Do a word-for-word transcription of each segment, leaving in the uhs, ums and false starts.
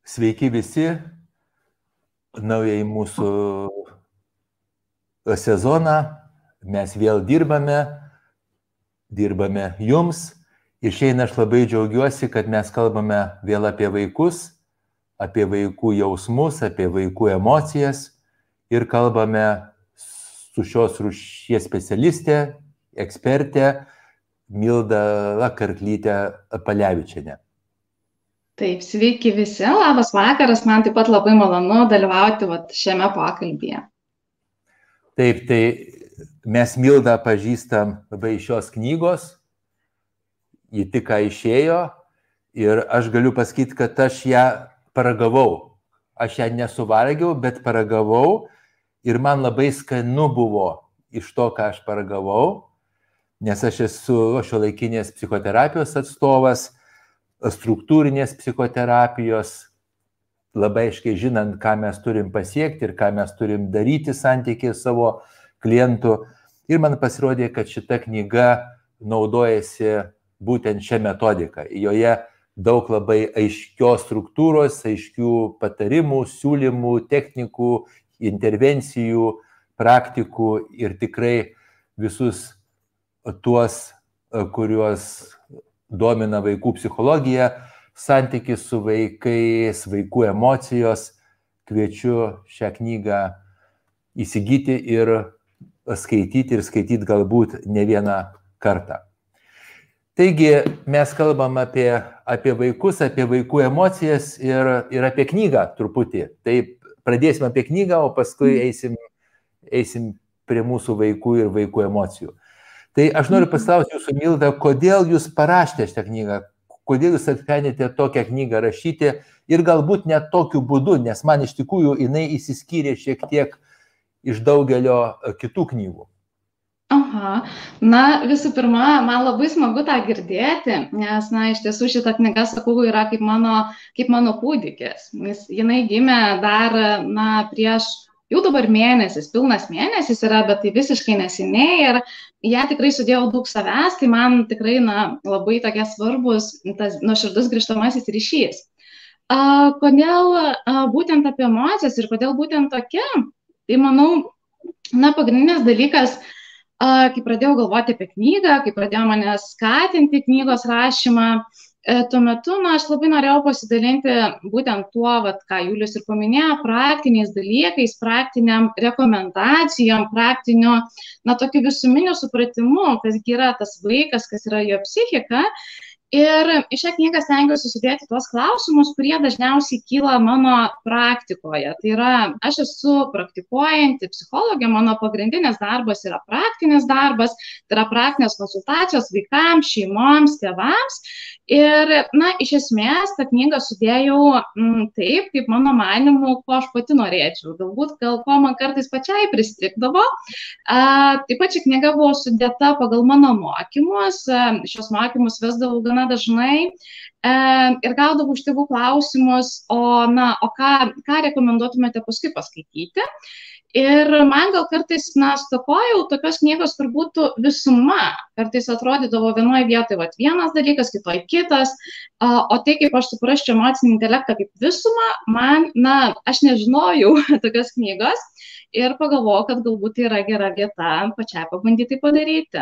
Sveiki visi, naujai mūsų sezoną, mes vėl dirbame, dirbame jums ir šiandien aš labai džiaugiuosi, kad mes kalbame vėl apie vaikus, apie vaikų jausmus, apie vaikų emocijas ir kalbame su šios rūšies specialistė, ekspertė Milda Lakartlytė-Palevičienė. Taip, sveiki visi, labas vakaras, man taip pat labai malonu dalyvauti vat, šiame pokalbyje. Taip, tai mes Mildą pažįstam labai iš šios knygos, ji tik ką išėjo ir aš galiu pasakyti, kad aš ją paragavau. Aš ją nesuvalgiau, bet paragavau ir man labai skanu buvo iš to, ką aš paragavau, nes aš esu šiuolaikinės psichoterapijos atstovas, struktūrinės psichoterapijos, labai aiškiai žinant, ką mes turim pasiekti ir ką mes turim daryti santykiai savo klientų. Ir man pasirodė, kad šita knyga naudojasi būtent šią metodiką. Joje daug labai aiškios struktūros, aiškių patarimų, siūlymų, technikų, intervencijų, praktikų ir tikrai visus tuos, kuriuos domina vaikų psichologija, santykis su vaikais, vaikų emocijos. Kviečiu šią knygą įsigyti ir skaityti ir skaityti galbūt ne vieną kartą. Taigi mes kalbam apie, apie vaikus, apie vaikų emocijas ir, ir apie knygą truputį. Tai pradėsim apie knygą, o paskui eisim, eisim prie mūsų vaikų ir vaikų emocijų. Tai aš noriu pasiklausti jūsų, Milda, kodėl jūs parašėte šitą knygą, kodėl jūs atspendėte tokią knygą rašyti ir galbūt net tokiu būdu, nes man iš tikrųjų jinai įsiskyrė šiek tiek iš daugelio kitų knygų. Aha, na visų pirma, man labai smagu tą girdėti, nes, na, iš tiesų šita knyga, sakau, yra kaip mano, kaip mano kūdikis. Jinai gimė dar, na, prieš jau dabar mėnesis, pilnas mėnesis yra, bet tai visiškai neseniai ir ją tikrai sudėjau daug savęs, tai man tikrai, na, labai tokie svarbus tas nuoširdus grįžtamasis ryšys. A, kodėl a, būtent apie emocijas ir kodėl būtent tokia? Tai manau, na, pagrindinis dalykas, a, kai pradėjau galvoti apie knygą, kai pradėjau mane skatinti knygos rašymą, tuo metu, na, aš labai norėjau pasidalinti būtent tuo, vat, ką Julius ir paminėjo, praktiniais dalykais, praktiniam rekomendacijom, praktiniu, na, tokiu visuminiu supratimu, kas yra tas vaikas, kas yra jo psichika. Ir į šią knygą stengiuosi sudėti tuos klausimus, kurie dažniausiai kyla mano praktikoje. Tai yra, aš esu praktikuojanti psichologė, mano pagrindinis darbas yra praktinis darbas, tai yra praktinės konsultacijos vaikams, šeimoms, tėvams. Ir, na, iš esmės, tą knygą sudėjau m, taip, kaip mano manimu, ko aš pati norėčiau. Galbūt, gal ko man kartais pačiai pristikdavo. A, taip pat ši knyga buvo sudėta pagal mano mokymus. A, šios mokymus vesdavau gana dažnai e, ir gaudavau iš tėvų klausimus, o, na, o ką, ką rekomenduotumėte paskui paskaityti. Ir man gal kartais, na, stokojau tokios knygos, kur būtų visuma. Kartais atrodydavo vienoje vietoje vat, vienas dalykas, kitoje kitas, o tai, kaip aš suprasčiau emocinį intelektą kaip visumą, man, na, aš nežinojau tokios knygos ir pagalvojau, kad galbūt tai yra gera vieta pačiai pabandyti padaryti.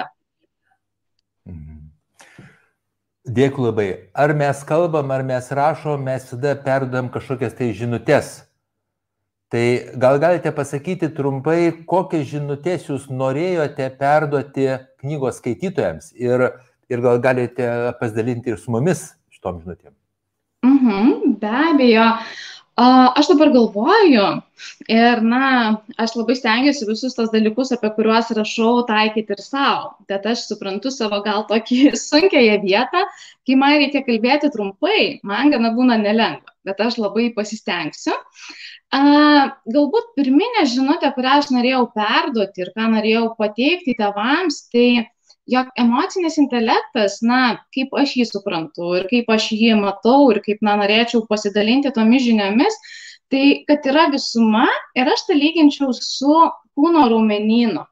Dėkui labai. Ar mes kalbam, ar mes rašom, mes tada perduodam kažkokias tai žinutės. Tai gal galite pasakyti trumpai, kokias žinutės jūs norėjote perduoti knygos skaitytojams ir, ir gal galite pasidalinti ir su mumis šitom žinutėm? Mhm, be abejo. Aš dabar galvoju ir, na, aš labai stengiuosi visus tos dalykus, apie kuriuos rašau, taikyti ir savo. Bet aš suprantu savo gal tokį sunkiąją vietą, kai man reikia kalbėti trumpai, man gana būna nelengva, bet aš labai pasistengsiu. A, galbūt pirminė žinutė, kurią aš norėjau perduoti ir ką norėjau pateikti tėvams, tai jog emocinis intelektas, na, kaip aš jį suprantu ir kaip aš jį matau ir kaip, na, norėčiau pasidalinti tomis žiniomis, tai kad yra visuma ir aš tai lyginčiau su kūno raumenynu.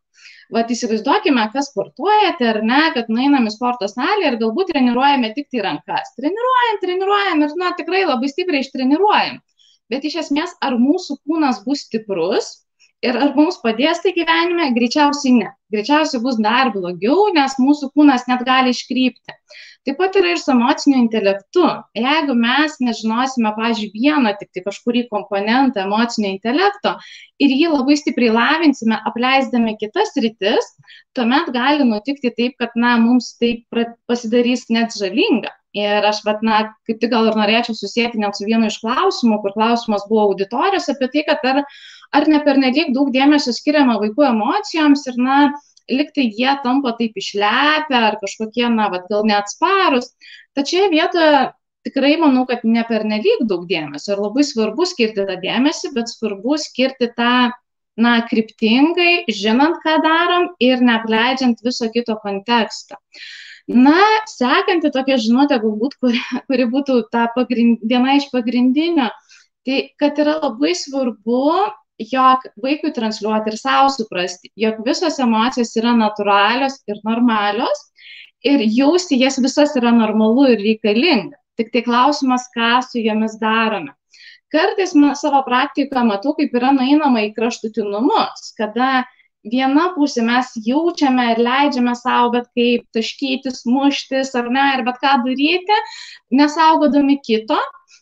Vat įsivaizduokime, kas sportuojate ar ne, kad nueinam į sporto salę ir galbūt treniruojame tik tai rankas. Treniruojam, treniruojam ir, na, tikrai labai stipriai ištreniruojam. Bet iš esmės, ar mūsų kūnas bus stiprus ir ar mums padės tai gyvenime? Greičiausiai ne. Greičiausiai bus dar blogiau, nes mūsų kūnas net gali iškrypti. Taip pat yra ir su emociniu intelektu. Jeigu mes nežinosime, pavyzdžiui, vieną tik tai kažkurį komponentą emocinio intelekto ir jį labai stipriai lavinsime, apleisdami kitas sritis, tuomet gali nutikti taip, kad, na, mums tai pasidarys net žalinga. Ir aš, vat, na, kaip tik gal ir norėčiau susėti net su vienu iš klausimų, kur klausimas buvo auditorijos apie tai, kad ar, ar ne pernelyg daug dėmesio skiriama vaikų emocijoms ir, na, liktai jie tampa taip išlepę ar kažkokie, na, vat, gal neatsparus. Tačiau vietoje tikrai manau, kad ne pernelyg daug dėmesio ir labai svarbu skirti tą dėmesį, bet svarbu skirti tą, na, kryptingai, žinant, ką darom ir neapleidžiant viso kito konteksto. Na, sekanti tokia žinutė, galbūt, kuri, kuri būtų ta pagrind, viena iš pagrindinių, tai kad yra labai svarbu, jog vaikui transliuoti ir savo suprasti, jog visos emocijos yra natūralios ir normalios ir jausti jas visas yra normalu ir reikalinga. Tik tai klausimas, ką su jomis darome. Kartais savo praktikoje matau, kaip yra nueinama į kraštutinumus, kada viena pusė mes jaučiame ir leidžiame savo, bet kaip taškytis, muštis ar ne, ir bet ką daryti, nesaugodami kito,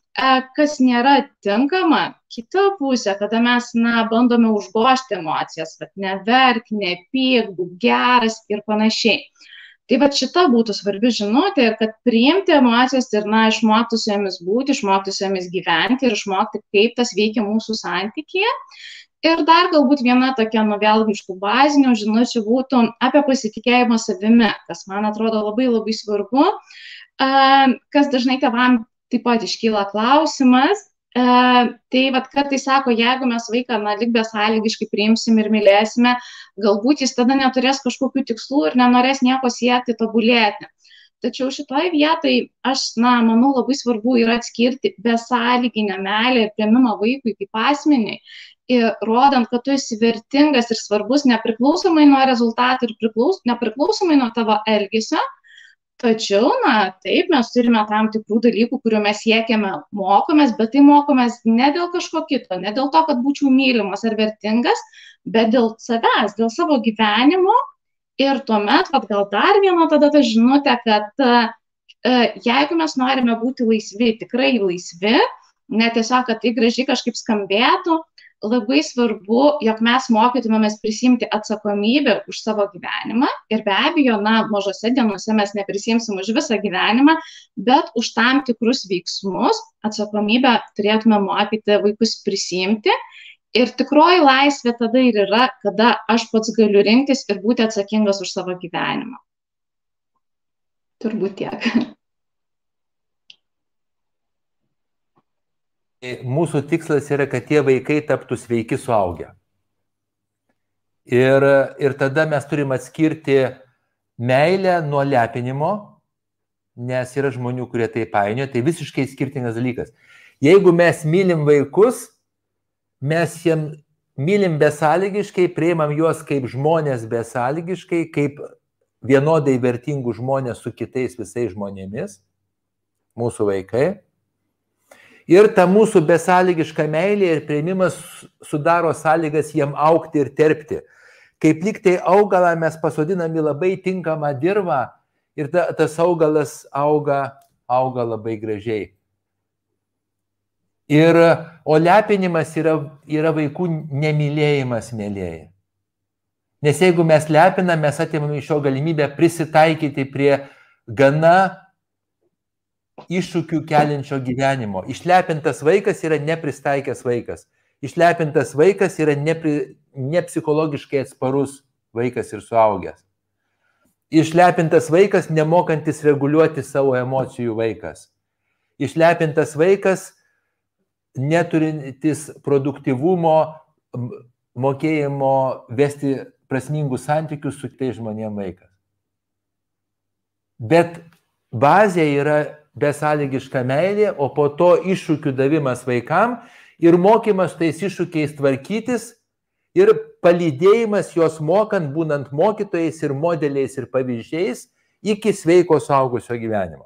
kas nėra tinkama. Kita pusė, kada mes, na, bandome užgožti emocijas, bet neverk, nepyk, būk geras ir panašiai. Tai va šita būtų svarbi žinutė ir kad priimti emocijas ir, na, išmokti su jomis būti, išmokti su jomis gyventi ir išmokti, kaip tas veikia mūsų santykyje. Ir dar galbūt viena tokia, nu, vėlgi iš tų bazinių žinučių būtų apie pasitikėjimą savimi, kas man atrodo labai labai svarbu, kas dažnai tėvam taip pat iškyla klausimas. E, tai vat kartais sako, jeigu mes vaiką, na, lyg besąlygiškai priimsim ir mylėsime, galbūt jis tada neturės kažkokių tikslų ir nenorės nieko siekti, tobulėti. Tačiau šitoje vietoje aš, na, manau, labai svarbu yra atskirti besąlyginę meilę ir priėmimą vaikui kaip asmeniui, ir rodant, kad tu esi vertingas ir svarbus nepriklausomai nuo rezultatų ir priklaus, nepriklausomai nuo tavo elgesio. Tačiau, na, taip, mes turime tam tikrų dalykų, kuriuo mes siekiame, mokomės, bet tai mokomės ne dėl kažko kito, ne dėl to, kad būčiau mylimas ar vertingas, bet dėl savęs, dėl savo gyvenimo. Ir tuomet, vat, gal dar viena tada ta žinutė, kad e, jeigu mes norime būti laisvi, tikrai laisvi, ne tiesiog, kad tai gražiai kažkaip skambėtų, labai svarbu, jog mes mokytumėmės prisimti atsakomybę už savo gyvenimą ir be abejo, na, mažose dienose mes neprisimsim už visą gyvenimą, bet už tam tikrus veiksmus atsakomybę turėtume mokyti vaikus prisimti ir tikroji laisvė tada ir yra, kada aš pats galiu rinktis ir būti atsakingas už savo gyvenimą. Turbūt tiek. Mūsų tikslas yra, kad tie vaikai taptų sveiki suaugę. Ir, ir tada mes turim atskirti meilę nuo lepinimo, nes yra žmonių, kurie tai painioja, tai visiškai skirtingas dalykas. Jeigu mes mylim vaikus, mes jiem mylim besąlygiškai, priimam juos kaip žmonės besąlygiškai, kaip vienodai vertingų žmonės su kitais visais žmonėmis, mūsų vaikai. Ir ta mūsų besąlygiška meilė ir priėmimas sudaro sąlygas jiem augti ir terpti. Kaip lyg tai augalą mes pasodinam į labai tinkamą dirvą ir ta, tas augalas auga, auga labai gražiai. Ir, o lepinimas yra, yra vaikų nemylėjimas, mėlėjai. Nes jeigu mes lepinam, mes atimam iš jo galimybę prisitaikyti prie gana iššūkių keliančio gyvenimo. Išlepintas vaikas yra nepristaikęs vaikas. Išlepintas vaikas yra nepri, nepsichologiškai atsparus vaikas ir suaugęs. Išlepintas vaikas nemokantis reguliuoti savo emocijų vaikas. Išlepintas vaikas neturintis produktyvumo, mokėjimo vesti prasmingus santykius su kitais žmonėm vaikas. Bet bazė yra besąlygiška meilė, o po to iššūkių davimas vaikam ir mokymas tais iššūkiais tvarkytis ir palydėjimas jos mokant, būnant mokytojais ir modeliais ir pavyzdžiais iki sveiko suaugusio gyvenimo.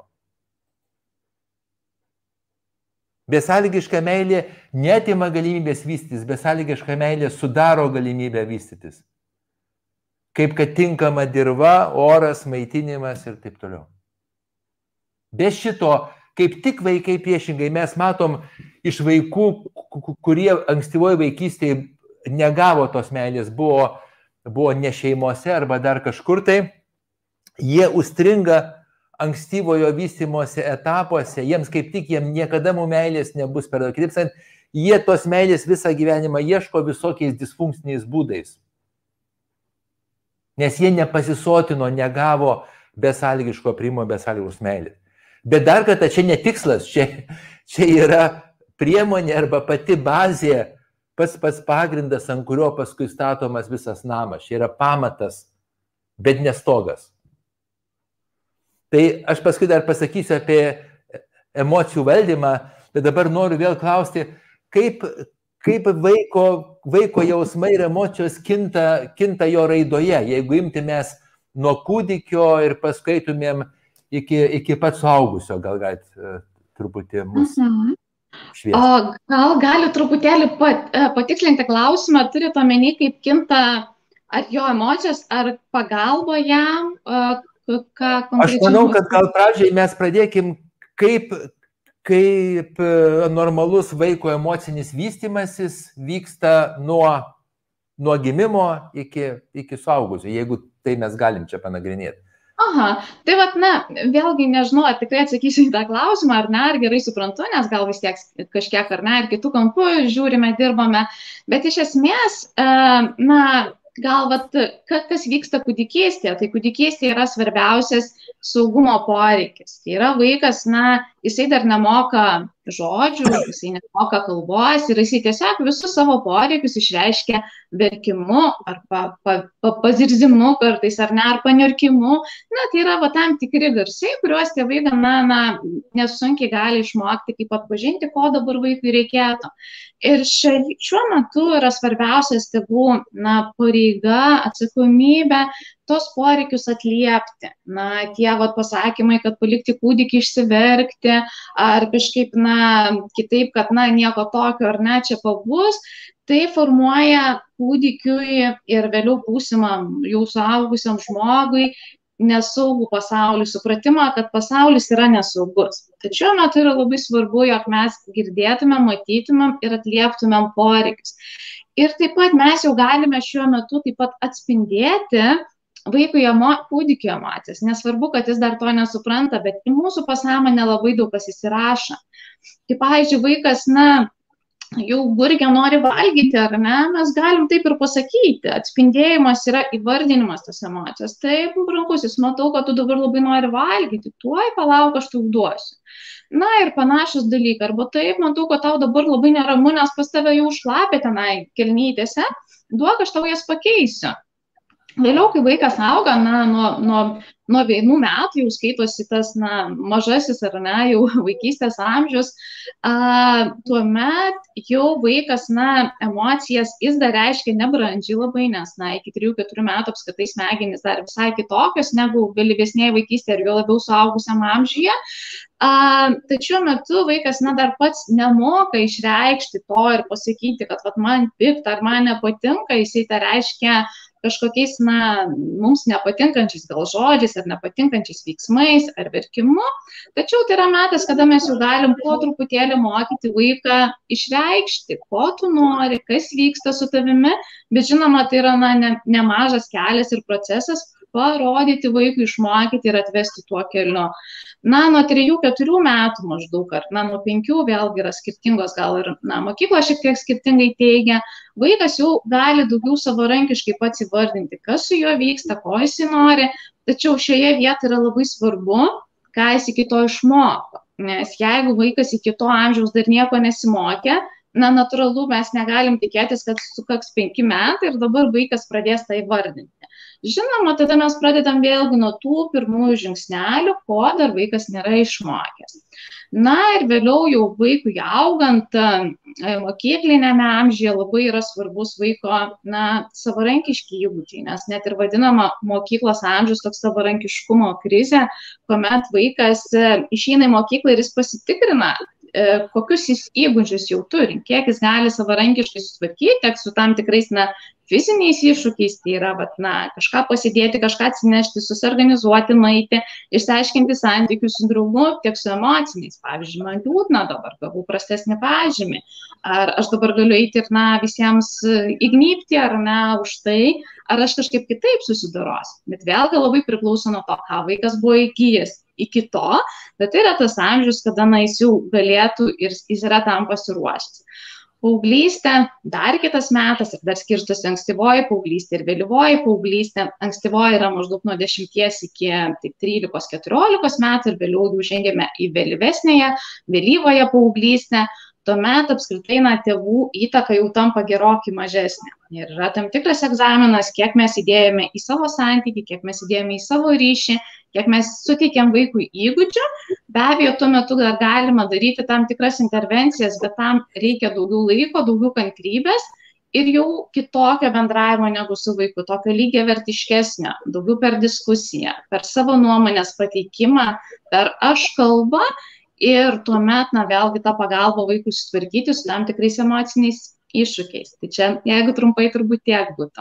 Besąlygiška meilė neatima galimybės vystytis, besąlygiška meilė sudaro galimybę vystytis. Kaip kad tinkama dirva, oras, maitinimas ir taip toliau. Be šito, kaip tik vaikai priešingai, mes matom iš vaikų, kurie ankstyvoje vaikystėje negavo tos meilės, buvo, buvo ne šeimose arba dar kažkur tai, jie užstringa ankstyvojo vystymosi etapuose, jiems kaip tik, jiems niekada mūsų meilės nebus per daug. Kitaip sakant, jie tos meilės visą gyvenimą ieško visokiais disfunkciniais būdais. Nes jie nepasisotino, negavo besąlygiško priimo, besąlygiškos meilės. Bet dar kartą, čia ne tikslas, čia, čia yra priemonė arba pati bazė, pats pats pagrindas, ant kurio paskui statomas visas namas. Čia yra pamatas, bet ne stogas. Tai aš paskui dar pasakysiu apie emocijų valdymą, bet dabar noriu vėl klausti, kaip, kaip vaiko, vaiko jausmai ir emocijos kinta, kinta jo raidoje, jeigu imtumės nuo kūdikio ir paskaitumėm iki, iki pat suaugusio, gal galit truputį mus šviesti. O gal gali truputėlį pat, patikslinti klausimą, turite omeny, kaip kinta ar jo emocijos, ar pagalba jam? Aš manau, kad gal pradžiai mes pradėkim, kaip, kaip normalus vaiko emocinis vystymasis vyksta nuo, nuo gimimo iki, iki suaugusio, jeigu tai mes galim čia panagrinėti. Aha, tai vat, na, vėlgi nežinau, ar tikrai atsakysiu į tą klausimą, ar ne, ar gerai suprantu, nes gal vis tiek kažkiek, ar ne, ar kitų kampų žiūrime, dirbame, bet iš esmės, na, gal, vat, kas vyksta kūdikystėje, tai kūdikystėje yra svarbiausias saugumo poreikis. Tai yra vaikas, na, jisai dar nemoka žodžių, jisai nemoka kalbos ir jisai tiesiog visus savo poreikius išreiškia verkimu arba pa, pa, pazirzimu kartais, ar ne, ar paniurkimu. Na, tai yra va, tam tikri garsai, kuriuos tėvai gana, na, nesunkiai gali išmokti, kaip atpažinti, ko dabar vaikui reikėtų. Ir šiuo metu yra svarbiausias tėvų, na, pareiga, atsakomybė tos poreikius atliepti. Na, tie vat, pasakymai, kad palikti kūdikį išsiverkti, ar kažkaip, na, kitaip, kad, na, nieko tokio, ar ne, čia pabus, tai formuoja kūdikiui ir vėliau būsimam jau suaugusiam žmogui nesaugų pasaulį, supratimą, kad pasaulis yra nesaugus. Tačiau metu yra labai svarbu, jog mes girdėtumėm, matytumėm ir atlieptumėm poreikius. Ir taip pat mes jau galime šiuo metu taip pat atspindėti vaikui emo, kūdikio emocijas. Nesvarbu, kad jis dar to nesupranta, bet į mūsų pasąmonę labai daug kas įsirašo. Tai, pavyzdžiui, vaikas, na, jau gurgia nori valgyti, ar ne, mes galim taip ir pasakyti. Atspindėjimas yra įvardinimas tos emocijos. Taip, brangusis, matau, kad tu dabar labai nori valgyti, tuoj palauk, aš tau duosiu. Na ir panašus dalykai. Arba taip, matau, kad tau dabar labai neramu, nes pas tave jau šlapia tenai kelnytėse, duok, aš tau jas pakeisiu. Vėliau, kai vaikas auga, na, nuo, nuo, nuo vienų metų jau skaitosi tas, na, mažasis ar ne, jau vaikystės amžius, a, tuomet jau vaikas, na, emocijas jis dar reiškia nebrandžiai labai, nes, na, iki trijų keturių metų apskritai smegenys dar visai kitokios negu vėlyvesnėje vaikystėje ir jo labiau suaugusiam amžiuje. A, tačiau metu vaikas, na, dar pats nemoka išreikšti to ir pasakyti, kad vat, man pikta ar man nepatinka, jisai tai reiškia kažkokiais, na, mums nepatinkančiais gal žodžiais ar nepatinkančiais veiksmais ar verkimu. Tačiau tai yra metas, kada mes jau galim po truputėlį mokyti vaiką išreikšti, ko tu nori, kas vyksta su tavimi, bet žinoma, tai yra, na, ne, nemažas kelias ir procesas parodyti vaikui, išmokyti ir atvesti tuo keliu. Na, nuo trijų keturių metų maždaug, ar, na, nuo penkių vėlgi yra skirtingos, gal ir, na, mokykla šiek tiek skirtingai teigia, vaikas jau gali daugiau savarankiškai pats įvardinti, kas su juo vyksta, ko jis nori, tačiau šioje vietoje yra labai svarbu, ką jis iki to išmoko, nes jeigu vaikas iki to amžiaus dar nieko nesimokė, na, natūralu, mes negalim tikėtis, kad sukaks penki metai ir dabar vaikas pradės tai įvardinti. Žinoma, tada mes pradedam vėlgi nuo tų pirmųjų žingsnelių, ko dar vaikas nėra išmokęs. Na ir vėliau jau vaikui augant, mokyklinėme amžiuje labai yra svarbus vaiko na, savarankiški įgūdžiai, nes net ir vadinama mokyklos amžius toks savarankiškumo krizė, kuomet vaikas išeina į mokyklą ir jis pasitikrina, kokius jis įgūdžius jau turi, kiek jis gali savarankiškai sutvarkyti, tiek su tam tikrais na, fiziniais iššūkiais, tai yra vat, na, kažką pasidėti, kažką atsinešti, susiorganizuoti, nueiti, išsiaiškinti santykius su draugu, tiek su emociniais. Pavyzdžiui, man liūdna dabar, gavau prastesnį pažymį, ar aš dabar galiu eiti ir na, visiems įgnybti, ar ne, už tai, ar aš kažkaip kitaip susidorosiu. Bet vėlgi labai priklauso nuo to, ką vaikas buvo įgyjęs iki to, bet tai yra tas amžius, kada na, jis jau galėtų ir jis yra tam pasiruošęs. Paauglystė, dar kitas metas ir dar skirstosi ankstyvoji paauglystė ir vėlyvoji paauglystė. Ankstyvoji yra maždaug nuo dešimties iki trylikos keturiolikos metų ir vėliau jau žengėme į vėlyvesnėje, vėlyvoje paauglystę. Tuomet apskritai na, tėvų įtaka jau tampa gerokai mažesnė. Ir yra tam tikras egzaminas, kiek mes įdėjome į savo santykį, kiek mes įdėjome į savo ryšį, kiek mes suteikėm vaikui įgūdžių. Be abejo, tuo metu dar galima daryti tam tikras intervencijas, bet tam reikia daugiau laiko, daugiau kantrybės ir jau kitokio bendravimo negu su vaiku, tokio lygiavertiškesnio, daugiau per diskusiją, per savo nuomonės pateikimą, per aš kalbą. Ir tuomet, na, vėlgi tą pagalbą vaikui sutvarkyti su tam tikrais emociniais iššūkiais. Tai čia, jeigu trumpai, turbūt tiek būtų.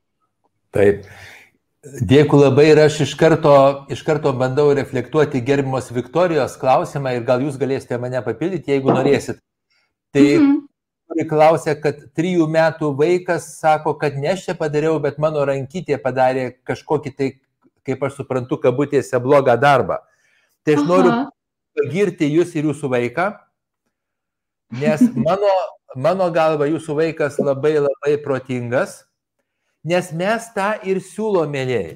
Taip. Dėkui labai ir aš iš karto, iš karto bandau reflektuoti gerbiamos Viktorijos klausimą ir gal jūs galėsite mane papildyti, jeigu norėsit. Tai mm-hmm. klausia, kad trijų metų vaikas sako, kad ne aš čia padariau, bet mano rankytė padarė kažkokį tai, kaip aš suprantu, kabutėse blogą darbą. Tai aš noriu Aha. pagirti jūs ir jūsų vaiką, nes mano, mano galva jūsų vaikas labai labai protingas, nes mes tą ir siūlom, mėlyjei.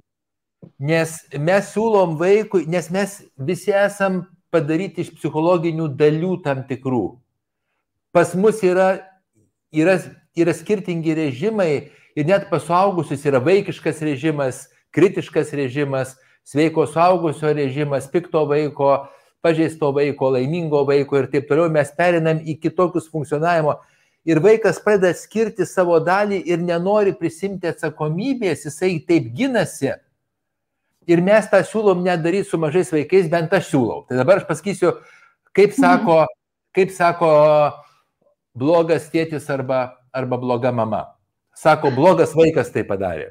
Nes mes siūlom vaikui, nes mes visi esam padaryti iš psichologinių dalių tam tikrų. Pas mus yra, yra, yra skirtingi režimai ir net pas suaugusius yra vaikiškas režimas, kritiškas režimas, sveiko suaugusio režimas, pikto vaiko, pažeisto vaiko, laimingo vaiko ir taip toliau. Mes perinam į kitokius funkcionavimo ir vaikas pradeda skirti savo dalį ir nenori prisimti atsakomybės, jisai taip ginasi. Ir mes tą siūlom nedaryti su mažais vaikais, bent aš siūlau. Tai dabar aš pasakysiu, kaip sako, kaip sako blogas tėtis arba, arba bloga mama. Sako, blogas vaikas tai padarė.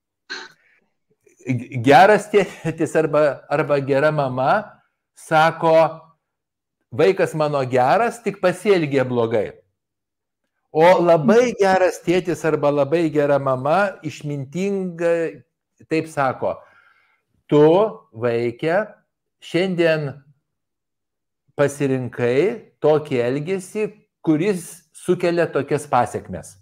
Geras tėtis arba, arba gera mama sako, vaikas mano geras, tik pasielgė blogai. O labai geras tėtis arba labai gera mama išmintinga taip sako, tu, vaikė, šiandien pasirinkai tokį elgesį, kuris sukelia tokias pasiekmes.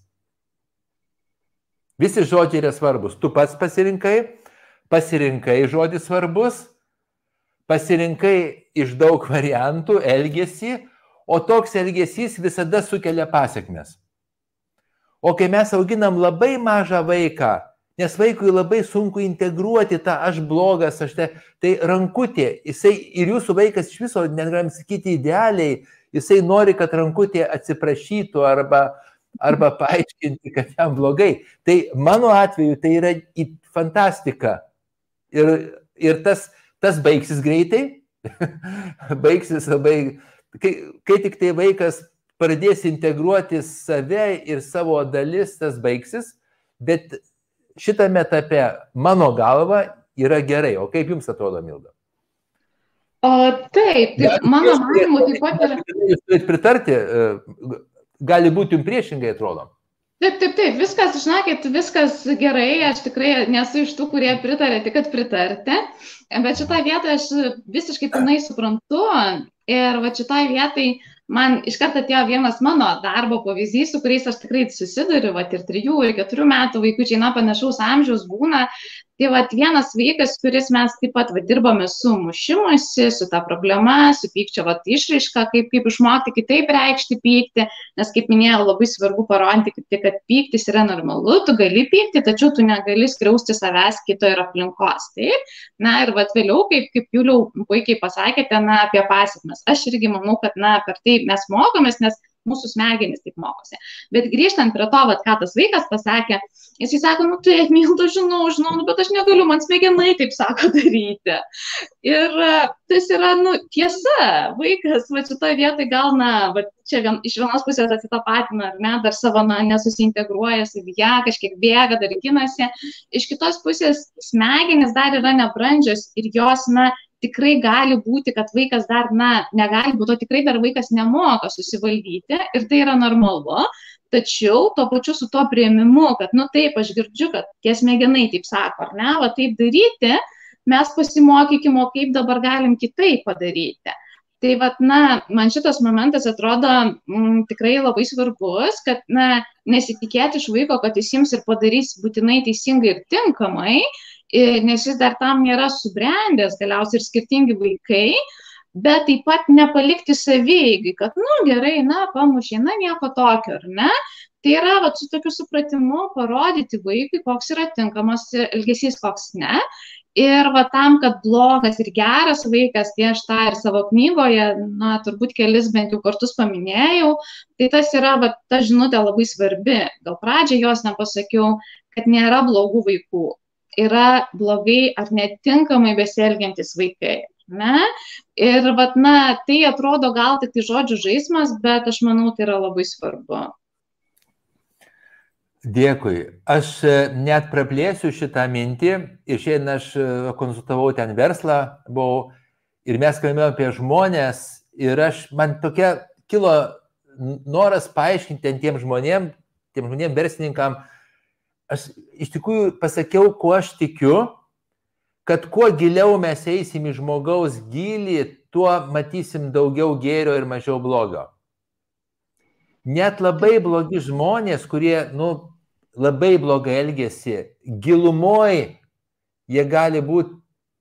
Visi žodžiai yra svarbus. Tu pats pasirinkai, pasirinkai žodis svarbus, pasirinkai iš daug variantų elgesį, o toks elgesys visada sukelia pasiekmes. O kai mes auginam labai mažą vaiką, nes vaikui labai sunku integruoti tą aš blogas, aš te, tai rankutė, jisai ir jūsų vaikas iš viso, negalim sakyti idealiai, jisai nori, kad rankutė atsiprašytų arba, arba paaiškinti, kad jam blogai. Tai mano atveju tai yra fantastika. Ir, ir tas, tas baigsis greitai, baigsis labai, kai, kai tik tai vaikas pradės integruoti save ir savo dalis, tas baigsis, bet šitame etape mano galva yra gerai. O kaip jums atrodo, Milda? O taip, taip mano manymu taip pat yra. Jūs turite pritarti, gali būti jums priešingai atrodo. Taip, taip, taip, viskas, žinokit, viskas gerai, aš tikrai nesu iš tų, kurie pritarė, tik kad pritarti, bet šitą vietą aš visiškai pilnai suprantu ir va šitą vietai man iš karto atėjo vienas mano darbo pavyzdys, su kuriais aš tikrai susiduriu, va ir trijų ir keturių metų vaikučiai, na, panašaus amžiaus būna, Tai vat vienas vaikas, kuris mes taip pat vat, dirbame su mušimusi, su ta problema, su pykčio vat, išraiška, kaip, kaip išmokti kitaip reikšti pyktį, nes kaip minėjau, labai svarbu parodyti, kad pyktis yra normalu, tu gali pykti, tačiau tu negali skriausti savęs kito ir aplinkos. Taip? Na ir vat, vėliau, kaip, kaip Juliau puikiai pasakėte, na, apie pasekmes. Aš irgi manau, kad na, per tai mes mokomės, nes mūsų smegenys taip mokosi. Bet grįžtant prie to, vat, ką tas vaikas pasakė, jis sako, nu taip, Milda, žinau, žinau, nu, bet aš negaliu, man smegenai taip sako daryti. Ir tas yra, nu, tiesa, vaikas, va, šitoje vietoje gal, na, va, čia vien, iš vienos pusės atsitapatina, ar ne, dar savo, na, nesusintegruoja savyje, kažkiek bėga, dar ginasi. Iš kitos pusės smegenys dar yra nebrandžios ir jos, na, tikrai gali būti, kad vaikas dar, na, negali būti, o tikrai dar vaikas nemoka susivaldyti ir tai yra normalu, tačiau tuo pačiu su to priėmimu, kad, nu taip, aš girdžiu, kad tie smegenai taip sako, ar ne, va taip daryti, mes pasimokykime, kaip dabar galim kitaip padaryti. Tai, vat, na, man šitas momentas atrodo m, tikrai labai svarbus, kad, na, nesitikėti iš vaiko, kad jis jums ir padarys būtinai teisingai ir tinkamai, nes jis dar tam nėra subrendęs, galiausiai ir skirtingi vaikai, bet taip pat nepalikti savieigai, kad, nu, gerai, na, pamušė, na, nieko tokio, ar ne? Tai yra, va, su tokiu supratimu parodyti vaikui, koks yra tinkamas elgesys, koks ne. Ir va tam, kad blogas ir geras vaikas, tai aš tą ir savo knygoje, na, turbūt kelis bent jau kartus paminėjau, tai tas yra, va, ta žinutė labai svarbi. Gal pradžiai jos nepasakiau, kad nėra blogų vaikų. Yra blogai ar netinkamai besielgiantis vaikai. Ne? Ir vat, na, tai atrodo gal tik tai žodžių žaismas, bet aš manau, tai yra labai svarbu. Dėkui. Aš net praplėsiu šitą mintį ir šiandien aš konsultavau ten verslą, buvau ir mes kalbėjome apie žmonės ir aš, man tokia kilo noras paaiškinti tiem žmonėm, tiem žmonėm verslininkam. Aš iš tikrųjų pasakiau, kuo aš tikiu, kad kuo giliau mes eisim į žmogaus gilį, tuo matysim daugiau gėrio ir mažiau blogio. Net labai blogi žmonės, kurie, nu, labai blogai elgiasi, gilumoj jie gali būti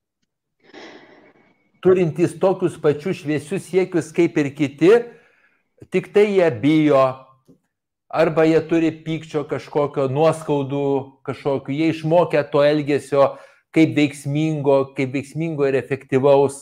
turintys tokius pačius šviesius siekius kaip ir kiti, tik tai jie bijo, arba jie turi pykčio kažkokio, nuoskaudų kažkokio, jie išmokę to elgesio kaip veiksmingo, kaip veiksmingo ir efektyvaus.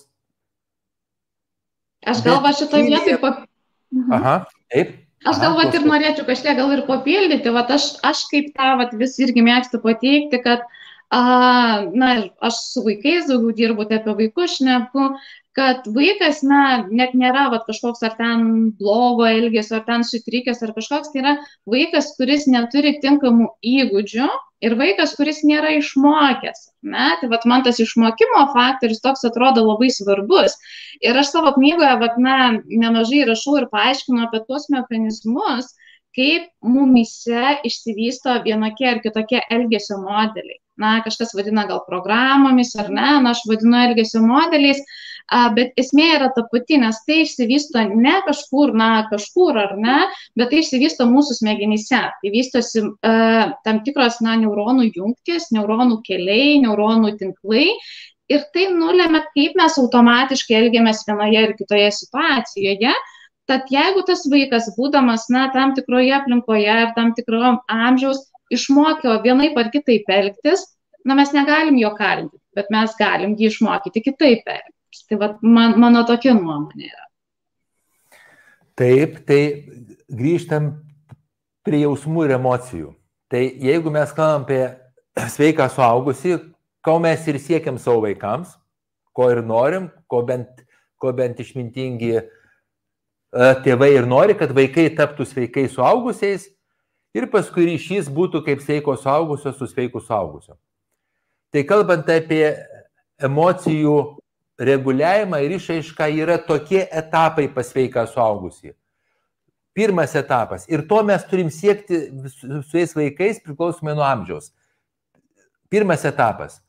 Aš galva šitą vietą... Pap... Aha, taip. Aš gal vat, ir norėčiau kažkiek gal ir papildyti, vat, aš, aš kaip tą vat, vis irgi mėgstu pateikti, kad a, na, aš su vaikais daugiau dirbu, tai apie vaikus šneku, kad vaikas, na, net nėra vat, kažkoks ar ten blogo elgesio, ar ten sutrikęs, ar kažkoks, tai yra vaikas, kuris neturi tinkamų įgūdžių ir vaikas, kuris nėra išmokęs. Ne? Tai vat, man tas išmokimo faktorius toks atrodo labai svarbus. Ir aš savo knygoje vat, na, nemažai rašau ir paaiškinu apie tuos mechanizmus, kaip mumyse išsivysto vienokie ar kitokie elgesio modeliai. Na, kažkas vadina gal programomis ar ne, na, aš vadinu elgesio modeliais, bet esmė yra ta pati, nes tai išsivysto ne kažkur, na, kažkur ar ne, bet tai išsivysto mūsų smegenyse. Tai vystosi uh, tam tikros, na, neuronų jungtys, neuronų keliai, neuronų tinklai ir tai nulėmė, kaip mes automatiškai elgiamės vienoje ir kitoje situacijoje. Tad jeigu tas vaikas, būdamas, na, tam tikroje aplinkoje ir tam tikro amžiaus, išmokė vienaip ar kitaip elgtis, na, mes negalim jo kalinti, bet mes galim jį išmokyti kitaip elgtis. Tai vat, man, mano tokia nuomonė yra. Taip, tai grįžtam prie jausmų ir emocijų. Tai jeigu mes kalbam apie sveiką suaugusį, ko mes ir siekiam savo vaikams, ko ir norim, ko bent, ko bent išmintingi tėvai ir nori, kad vaikai taptų sveikai suaugusiais ir paskui ryšys būtų kaip sveiko suaugusio su sveiku suaugusiu. Tai kalbant apie emocijų reguliavimą ir išraišką, yra tokie etapai pas sveiką suaugusį. Pirmas etapas. Ir to mes turim siekti su jais vaikais priklausomai nuo amžiaus. Pirmas etapas.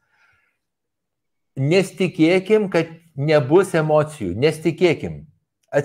Nesitikėkim, kad nebus emocijų. Nesitikėkim.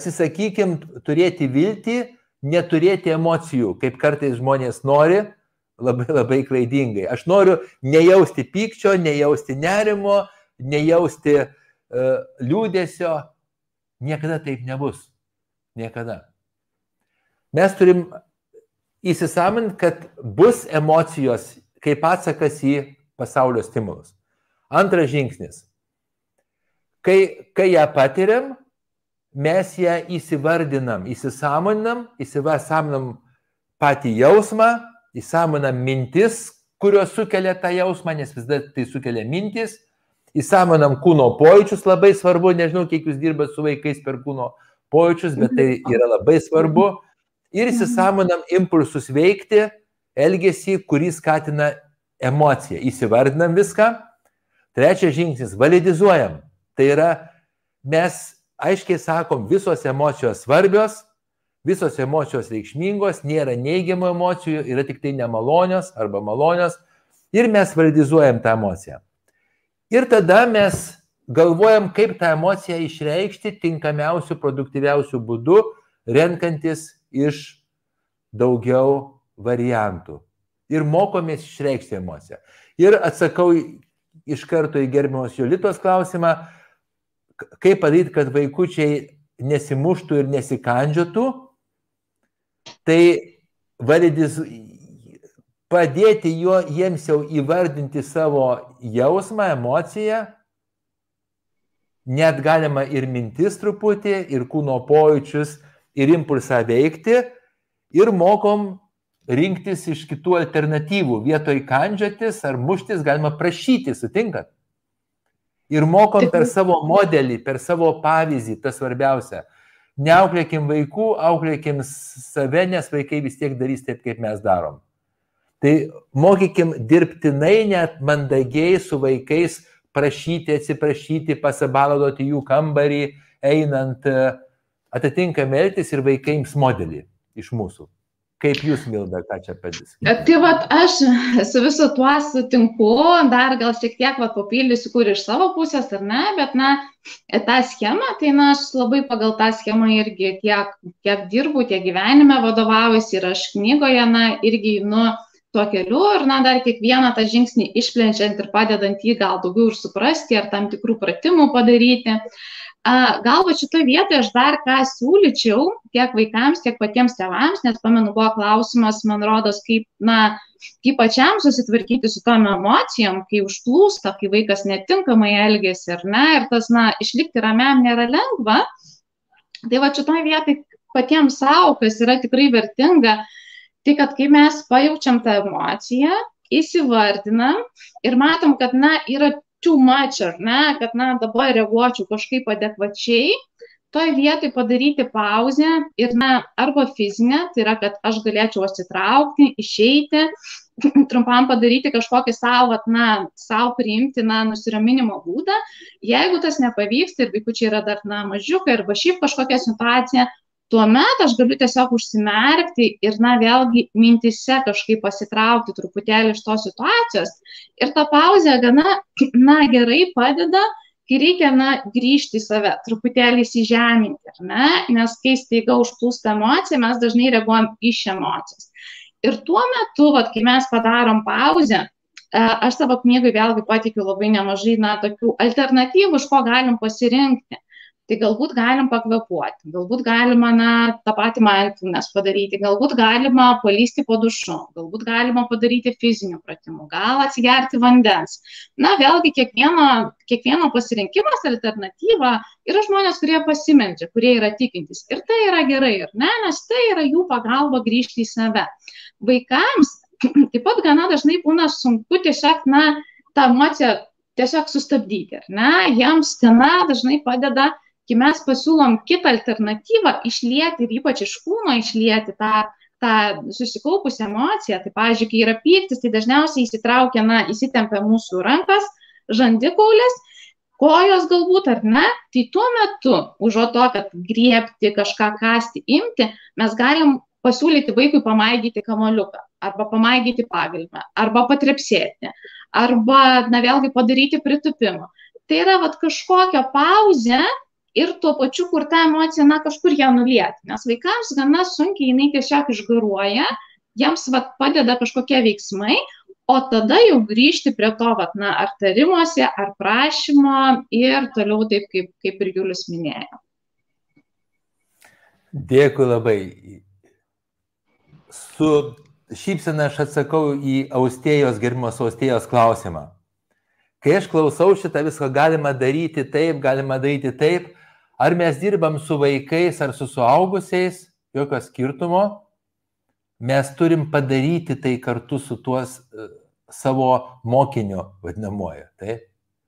Atsisakykim turėti viltį, neturėti emocijų, kaip kartais žmonės nori, labai labai klaidingai. Aš noriu nejausti pykčio, nejausti nerimo, nejausti uh, liūdesio. Niekada taip nebus. Niekada. Mes turim įsisaminti, kad bus emocijos kaip atsakas į pasaulio stimulus. Antras žingsnis. Kai, kai ją patiriam, mes ją įsivardinam, įsisamoninam, įsivasaminam patį jausmą, įsamoninam mintis, kurios sukelia tą jausmą, nes vis dar tai sukelia mintis, įsamoninam kūno pojūčius, labai svarbu, nežinau, kiek jūs dirbate su vaikais per kūno pojūčius, bet tai yra labai svarbu, ir įsisamoninam impulsus veikti, elgesį, kurį skatina emocija. Įsivardinam viską. Trečias žingsnis, validizuojam. Tai yra, mes aiškiai sakom, visos emocijos svarbios, visos emocijos reikšmingos, nėra neigiamų emocijų, yra tik tai nemalonios arba malonios, ir mes validizuojam tą emociją. Ir tada mes galvojam, kaip tą emociją išreikšti tinkamiausių, produktyviausių būdų, renkantis iš daugiau variantų. Ir mokomės išreikšti emociją. Ir atsakau iš karto į gerbiamos Jolitos klausimą, kaip padaryti, kad vaikučiai nesimuštų ir nesikandžiotų, tai validiz... padėti jo, jiems jau įvardinti savo jausmą, emociją, net galima ir mintis truputį, ir kūno pojūčius, ir impulsą veikti, ir mokom rinktis iš kitų alternatyvų. Vietoj kandžiotis ar muštis galima prašyti, sutinkat? Ir mokom per savo modelį, per savo pavyzdį, tas svarbiausia. Neauklėkim vaikų, auklėkim save, nes vaikai vis tiek darys taip, kaip mes darom. Tai mokykim dirbtinai, net mandagiai su vaikais prašyti, atsiprašyti, pasibaladoti jų kambarį, einant atitinkamai elgtis, ir vaikaims modelį iš mūsų. Kaip jūs, Milda, ką čia padės? Tai vat aš su visu tuo sutinku, dar gal šiek tiek vat papildysiu, kur iš savo pusės ar ne, bet na, tą schemą, tai na, aš labai pagal tą schemą irgi tiek, tiek dirbu, tiek gyvenime vadovaujuosi, ir aš knygoje, na, irgi, nu, tuo keliu, ir na, dar kiekvieną tą žingsnį išplenčiant ir padedant jį gal daugiau ir suprasti, ar tam tikrų pratimų padaryti. Gal va šitoje vietoje aš dar ką siūlyčiau tiek vaikams, tiek patiems tėvams, nes pamenu, buvo klausimas, man rodos, kaip, na, kaip pačiam susitvarkyti su tom emocijom, kai užplūsta, kai vaikas netinkamai elgiasi, ar ne, ir tas, na, išlikti ramiam nėra lengva. Tai va šitoje vietoje patiems savo, kas yra tikrai vertinga, tai kad kai mes pajaučiam tą emociją, įsivardinam ir matom, kad, na, yra too much, ar ne, kad, na, dabar reaguočiau kažkaip adekvačiai, toj vietoj padaryti pauzę ir, na, arba fizinę, tai yra, kad aš galėčiau atsitraukti, išeiti, trumpam padaryti kažkokį savo, na, savo priimti, na, nusiraminimo būdą. Jeigu tas nepavyksta ir vaikučiai yra dar, na, mažiukai arba šiaip kažkokia situacija, tuomet aš galiu tiesiog užsimerkti ir, na, vėlgi mintise kažkaip pasitraukti truputėlį iš tos situacijos. Ir ta pauzė gana, na, gerai padeda, kai reikia, na, grįžti į save, truputėlį įsižeminti, ar ne? Nes kai staiga užplūsta emocija, mes dažnai reaguojam iš emocijas. Ir tuo metu, vat, kai mes padarom pauzę, aš savo knygai vėlgi pateikiu labai nemažai, na, tokių alternatyvų, iš ko galim pasirinkti. Tai galbūt galim pakvepuoti, galbūt galima, na, tą patį mindfulness padaryti, galbūt galima palysti po dušu, galbūt galima padaryti fizinių pratimų, gal atsigerti vandens. Na, vėlgi kiekvieno, kiekvieno pasirinkimas, alternatyva yra žmonės, kurie pasimeldžia, kurie yra tikintys. Ir tai yra gerai, ar ne, nes tai yra jų pagalba grįžti į save. Vaikams taip pat gana dažnai būna sunku tiesiog, na, tą emociją tiesiog sustabdyti, ar ne, jiems gana dažnai padeda, kai mes pasiūlom kitą alternatyvą, išlieti ir ypač iš kūno išlieti tą, tą susikaupusią emociją. Tai, pavyzdžiui, kai yra pyktis, tai dažniausiai įsitraukia, na, įsitempia mūsų rankas, žandikaulės, kojos galbūt, ar ne, tai tuo metu, užuot to, kad griebti, kažką kasti, imti, mes galim pasiūlyti vaikui pamaigyti kamuoliuką, arba pamaigyti pagalvę, arba patrepsėti, arba, na, vėlgi padaryti pritūpimą. Tai yra, vat, kažkokia pauzė, ir tuo pačiu, kur ta emocija, na, kažkur ją nulieti. Nes vaikams gana sunkiai jinai tiesiog išgaruoja, jiems vat, padeda kažkokie veiksmai, o tada jau grįžti prie to, vat, na, ar tarimuose, ar prašymo ir toliau taip, kaip, kaip ir Julius minėjo. Dėkui labai. Su šypsena aš atsakau į Austėjos, gerimos Austėjos klausimą. Kai aš klausau šitą viską, galima daryti taip, galima daryti taip, ar mes dirbam su vaikais ar su suaugusiais, jokio skirtumo, mes turim padaryti tai kartu su tuos uh, savo mokiniu vadinamoju. Tai?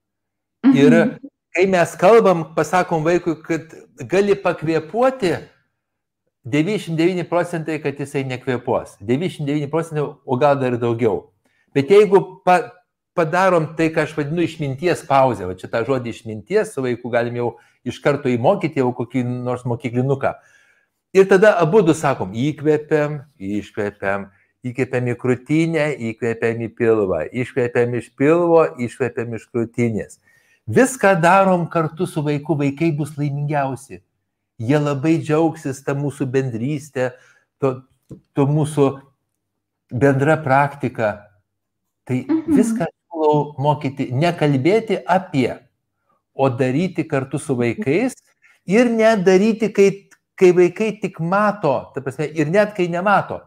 Ir kai mes kalbam, pasakom vaikui, kad gali pakvėpuoti, devyniasdešimt devyni procentai, kad jisai nekvėpuos. devyniasdešimt devyni procentai, o gal dar daugiau. Bet jeigu pa, padarom tai, ką aš vadinu išminties pauzę, va čia tą žodį išminties, su vaiku galim jau iš karto įmokyti jau kokį nors mokyklinuką. Ir tada abudu sakom, įkvėpiam, iškvėpiam, įkvėpiam į krūtinę, įkvėpiam į pilvą, iškvėpiam iš pilvo, iškvėpiam iš krūtinės. Viską darom kartu su vaiku, vaikai bus laimingiausi. Jie labai džiaugsis tą mūsų bendrystę, to, to mūsų bendra praktika. Tai viską siūlau mokyti, nekalbėti apie, o daryti kartu su vaikais ir nedaryti, kai, kai vaikai tik mato, ta prasme, ir net kai nemato.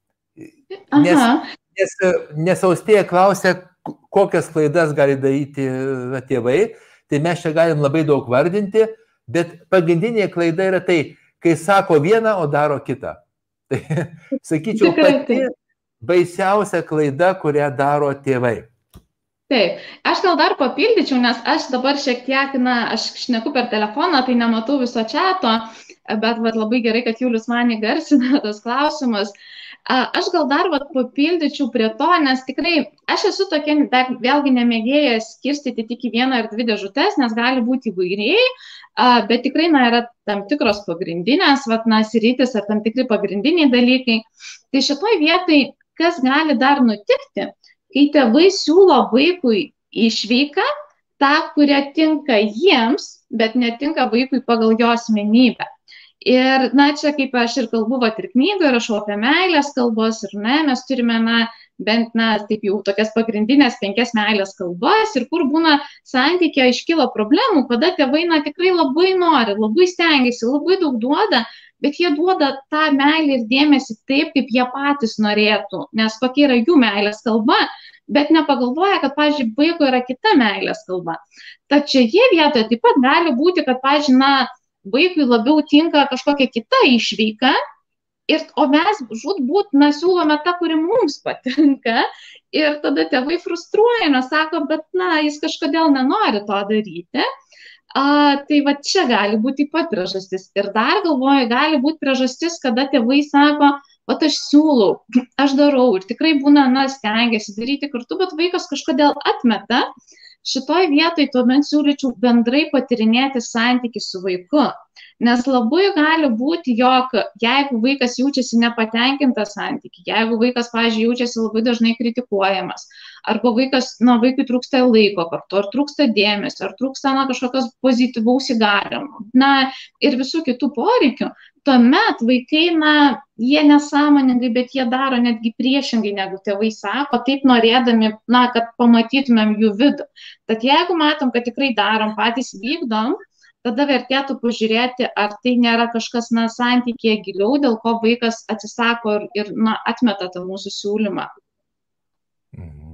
Nes, nes, nes Austėja klausia, kokias klaidas gali daryti na, tėvai, tai mes čia galim labai daug vardinti, bet pagrindinė klaida yra tai, kai sako vieną, o daro kitą. Tai, sakyčiau, pati baisiausia klaida, kurią daro tėvai. Taip, aš gal dar papildyčiau, nes aš dabar šiek tiek, na, aš šneku per telefoną, tai nematau viso čato, bet vat, labai gerai, kad Julius man įgarsina tos klausimus. Aš gal dar vat, papildyčiau prie to, nes tikrai aš esu tokia, vėlgi nemėgėja skirstyti tik į vieną ar dvi dėžutes, nes gali būti įvairiai, bet tikrai na, yra tam tikros pagrindinės, vat, na, sritis ar tam tikri pagrindiniai dalykai. Tai šitoj vietai, kas gali dar nutikti, kai tėvai siūlo vaikui išveiką, tą, kurią tinka jiems, bet netinka vaikui pagal jo asmenybę. Ir, na, čia kaip aš ir kalbu, vat, ir knygoje rašau apie meilės kalbos, ir ne, mes turime, na, bent, na, taip jau tokias pagrindinės penkias meilės kalbas, ir kur būna santykė iškilo problemų, kada tėvai, na, tikrai labai nori, labai stengiasi, labai daug duoda, bet jie duoda tą meilę ir dėmesį taip, kaip jie patys norėtų, nes kokia yra jų meilės kalba, bet nepagalvoja, kad, pavyzdžiui, vaiko yra kita meilės kalba. Tačiau jie vietoje taip pat gali būti, kad, pavyzdžiui, na, vaikui labiau tinka kažkokia kita išveika, ir, o mes žūtbūt, na, siūlome tą, kuri mums patinka, ir tada tėvai frustruoja, nes sako, bet, na, jis kažkodėl nenori to daryti. A, tai va čia gali būti taip pat priežastis. Ir dar galvoju, gali būti priežastis, kada tėvai sako, vat aš siūlau, aš darau ir tikrai būna, na, stengiasi daryti kartu, bet vaikas kažkodėl atmeta. Šitoj vietoj tuomet siūlyčiau bendrai patyrinėti santykį su vaiku. Nes labai gali būti, jog jeigu vaikas jaučiasi nepatenkintas santykį, jeigu vaikas, pavyzdžiui, jaučiasi labai dažnai kritikuojamas, arba vaikas, na, vaikui trūksta laiko kartu, ar trūksta dėmesio, ar trūksta, na, kažkokios pozityvaus įgalimo, na, ir visų kitų poreikių, tuomet vaikai, na, jie nesąmoningai, bet jie daro netgi priešingai, negu tėvai sako, taip norėdami, na, kad pamatytumėm jų vidų. Tad jeigu matom, kad tikrai darom, patys vykdom, tada vertėtų pažiūrėti, ar tai nėra kažkas, na, santykėje giliau, dėl ko vaikas atsisako ir, ir na, atmeta tą mūsų siūlymą. Mhm.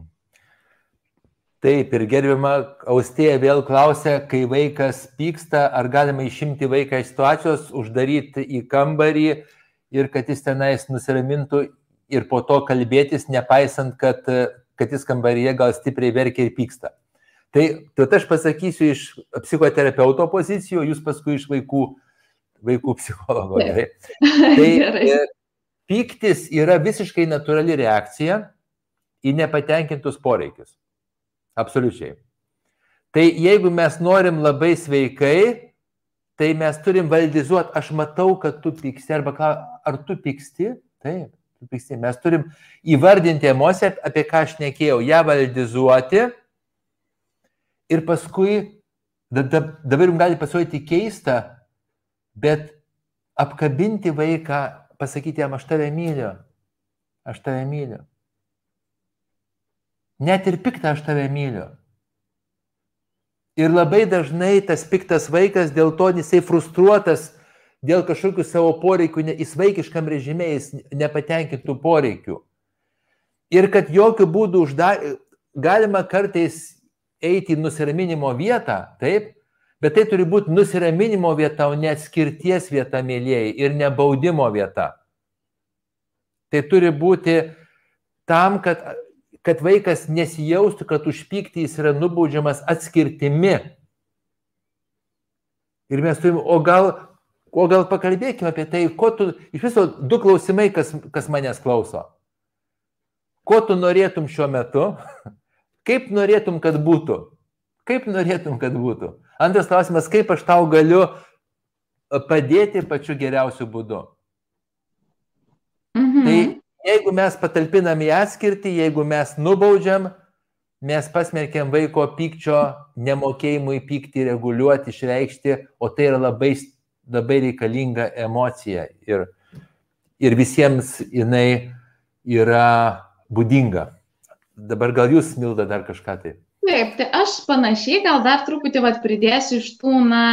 Taip, ir gerbiama Austėja vėl klausia, kai vaikas pyksta, ar galima išimti vaiką iš situacijos, uždaryti į kambarį ir kad jis tenais nusiramintų ir po to kalbėtis, nepaisant, kad, kad jis kambaryje gal stipriai verkia ir pyksta. Tai, tai aš pasakysiu iš psichoterapeuto pozicijų, jūs paskui iš vaikų, vaikų psichologo. Gerai. Tai gerai. Pyktis yra visiškai natūrali reakcija į nepatenkintus poreikius. Absoliučiai. Tai jeigu mes norim labai sveikai, tai mes turim valdizuoti, aš matau, kad tu pyksti, arba ką, ar tu pyksti? Taip, tu pyksti. Mes turim įvardinti emociją, apie ką aš nekėjau, ją valdizuoti. Ir paskui, dabar jums gali pasirodyti keista, bet apkabinti vaiką, pasakyti jam, aš tave myliu, aš tave myliu. Net ir piktą aš tave myliu. Ir labai dažnai tas piktas vaikas dėl to jisai frustruotas dėl kažkokių savo poreikių, jis vaikiškam režime, jis nepatenkintų poreikių. Ir kad jokių būdų uždar... galima kartais eiti į nusiraminimo vietą, taip, bet tai turi būti nusiraminimo vieta, o ne atskirties vieta, mėlyjei, ir ne baudimo vieta. Tai turi būti tam, kad, kad vaikas nesijaustų, kad už pyktį jis yra nubaudžiamas atskirtimi. Ir mes turime, o gal, o gal pakalbėkime apie tai, ko tu, iš viso du klausimai, kas, kas manęs klauso. Ko tu norėtum šiuo metu? Kaip norėtum, kad būtų? Kaip norėtum, kad būtų? Antras klausimas, kaip aš tau galiu padėti pačiu geriausiu būdu? Mhm. Tai jeigu mes patalpinam į atskirtį, jeigu mes nubaudžiam, mes pasmerkiam vaiko pykčio, nemokėjimui pykti, reguliuoti, išreikšti, o tai yra labai, labai reikalinga emocija. Ir, ir visiems jinai yra būdinga. Dabar gal jūs, Milda, dar kažką tai? Taip, tai aš panašiai gal dar truputį vat, pridėsiu iš tų, na,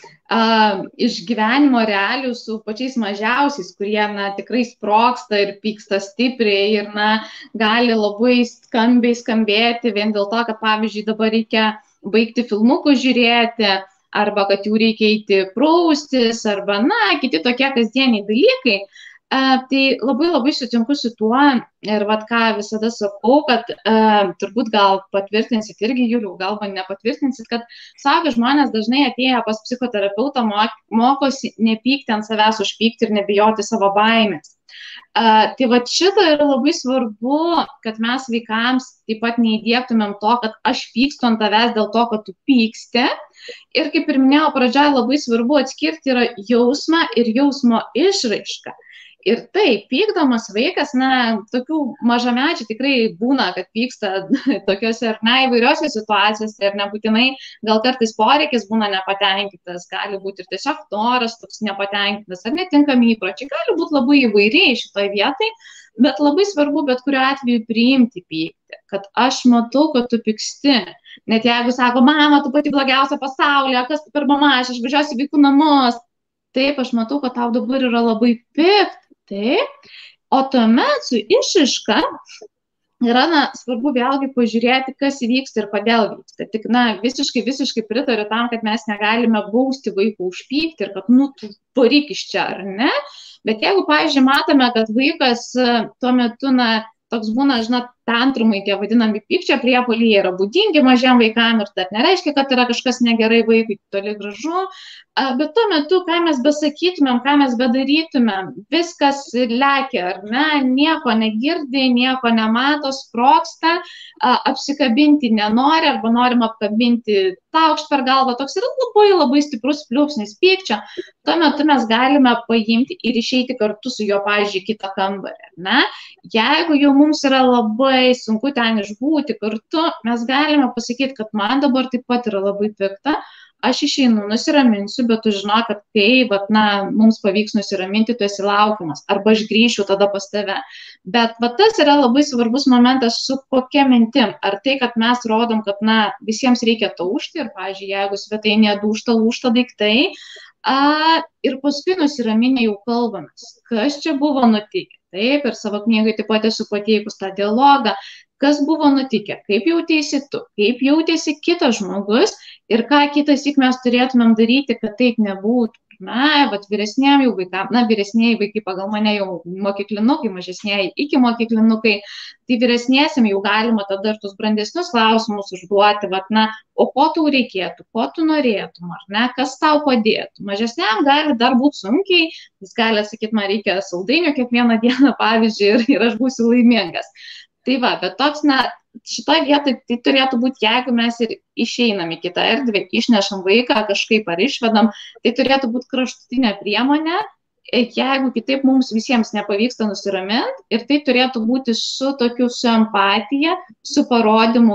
a, iš gyvenimo realių su pačiais mažiausiais, kurie, na, tikrai sprogsta ir pyksta stipriai ir, na, gali labai skambiai skambėti vien dėl to, kad, pavyzdžiui, dabar reikia baigti filmukus žiūrėti, arba kad jų reikia eiti praustis, arba, na, kiti tokie kasdieniai dalykai. Uh, tai labai labai sutinku su tuo ir vat ką visada sakau, kad uh, turbūt gal patvirtinsit irgi, Juliau, gal nepatvirtinsit, kad sako, žmonės dažnai atėję pas psichoterapeutą mokosi nepykti ant savęs, užpykti ir nebijoti savo baimės. Uh, tai vat šitą yra labai svarbu, kad mes vaikams taip pat neįdiegtumėm to, kad aš pykstu ant tavęs dėl to, kad tu pyksti. Ir kaip ir minėjau pradžioje, labai svarbu atskirti yra jausmą ir jausmo išraišką. Ir taip, pykdamas vaikas, na, tokių mažamečių tikrai būna, kad pyksta tokiuose ar ne įvairiuose situacijose ir nebūtinai, gal kartais poreikis būna nepatenkintas, gali būti ir tiesiog noras toks nepatenkintas ar netinkami įpročiai, gali būti labai įvairiai šitoje vietai, bet labai svarbu bet kuriuo atveju priimti pyktį, kad aš matau, kad tu pyksti. Net jeigu sako, mama, tu pati blogiausia pasaulyje, kas tu per mama, aš išvažiuosiu į vaikų namus. Taip, aš matau, kad tau dabar yra labai pikta. Taip, o tuomet su išraiška yra, na, svarbu vėlgi pažiūrėti, kas vyksta ir kodėl vyksta. Tik, na, visiškai, visiškai pritariu tam, kad mes negalime bausti vaikų už pyktį ir kad, nu, tu paryk iš čia, ar ne? Bet jeigu, pavyzdžiui, matome, kad vaikas tuo metu, na, toks būna, žinot, tantrumai, tie vadinami pykčio priepuoliai yra būdingi mažiem vaikam ir tai nereiškia, kad yra kažkas negerai vaikui, toli gražu, bet tuo metu, ką mes besakytumėm, ką mes bedarytumėm, viskas lekia, ar ne, nieko negirdi, nieko nemato, sprogsta, apsikabinti nenori arba norim apkabinti taukšt per galvą, toks yra labai labai stiprus pliūpsnis pykčio, tuo metu mes galime paimti ir išeiti kartu su juo, pavyzdžiui, kitą kambarį, ar ne? Jeigu jau mums yra labai sunku ten išbūti kartu, mes galime pasakyti, kad man dabar taip pat yra labai pikta, aš išeinu, nusiraminsiu, bet tu žinok, kad kai, vat, na, mums pavyks nusiraminti, tu esi laukiamas, arba aš grįšiu tada pas tave. Bet vat, tas yra labai svarbus momentas su kokia mintim. Ar tai, kad mes rodom, kad, na, visiems reikia taušti ir, pavyzdžiui, jeigu svetainėje dūžta, lūžta daiktai, a, ir paskui nusiraminę jau kalbamės, kas čia buvo nutikę. Taip, ir savo knygai taip pat esu pateikus tą dialogą, kas buvo nutikę, kaip jautėsi tu, kaip jautėsi kitas žmogus ir ką kitąsyk mes turėtumėm daryti, kad taip nebūtų. Na, vat vyresniem jau vaikam, na, vyresniai vaikai pagal mane jau mokyklinukai, mažesniai iki mokyklinukai, tai vyresniesiam jau galima tada ir tus brandesnius klausimus užduoti, vat, na, o ko tau reikėtų, ko tu norėtum, ar ne, kas tau padėtų. Mažesniam gali dar būti sunkiai, jis gali sakyti, man reikia saldainių kiekvieną dieną, pavyzdžiui, ir, ir aš būsiu laimingas. Tai va, bet toks, na, šitoje vietoje tai turėtų būti, jeigu mes ir išeinam į kitą erdvę, išnešam vaiką kažkaip ar išvedam, tai turėtų būti kraštutinė priemonė, jeigu kitaip mums visiems nepavyksta nusiraminti, ir tai turėtų būti su tokiu, su empatija, su parodymu, kad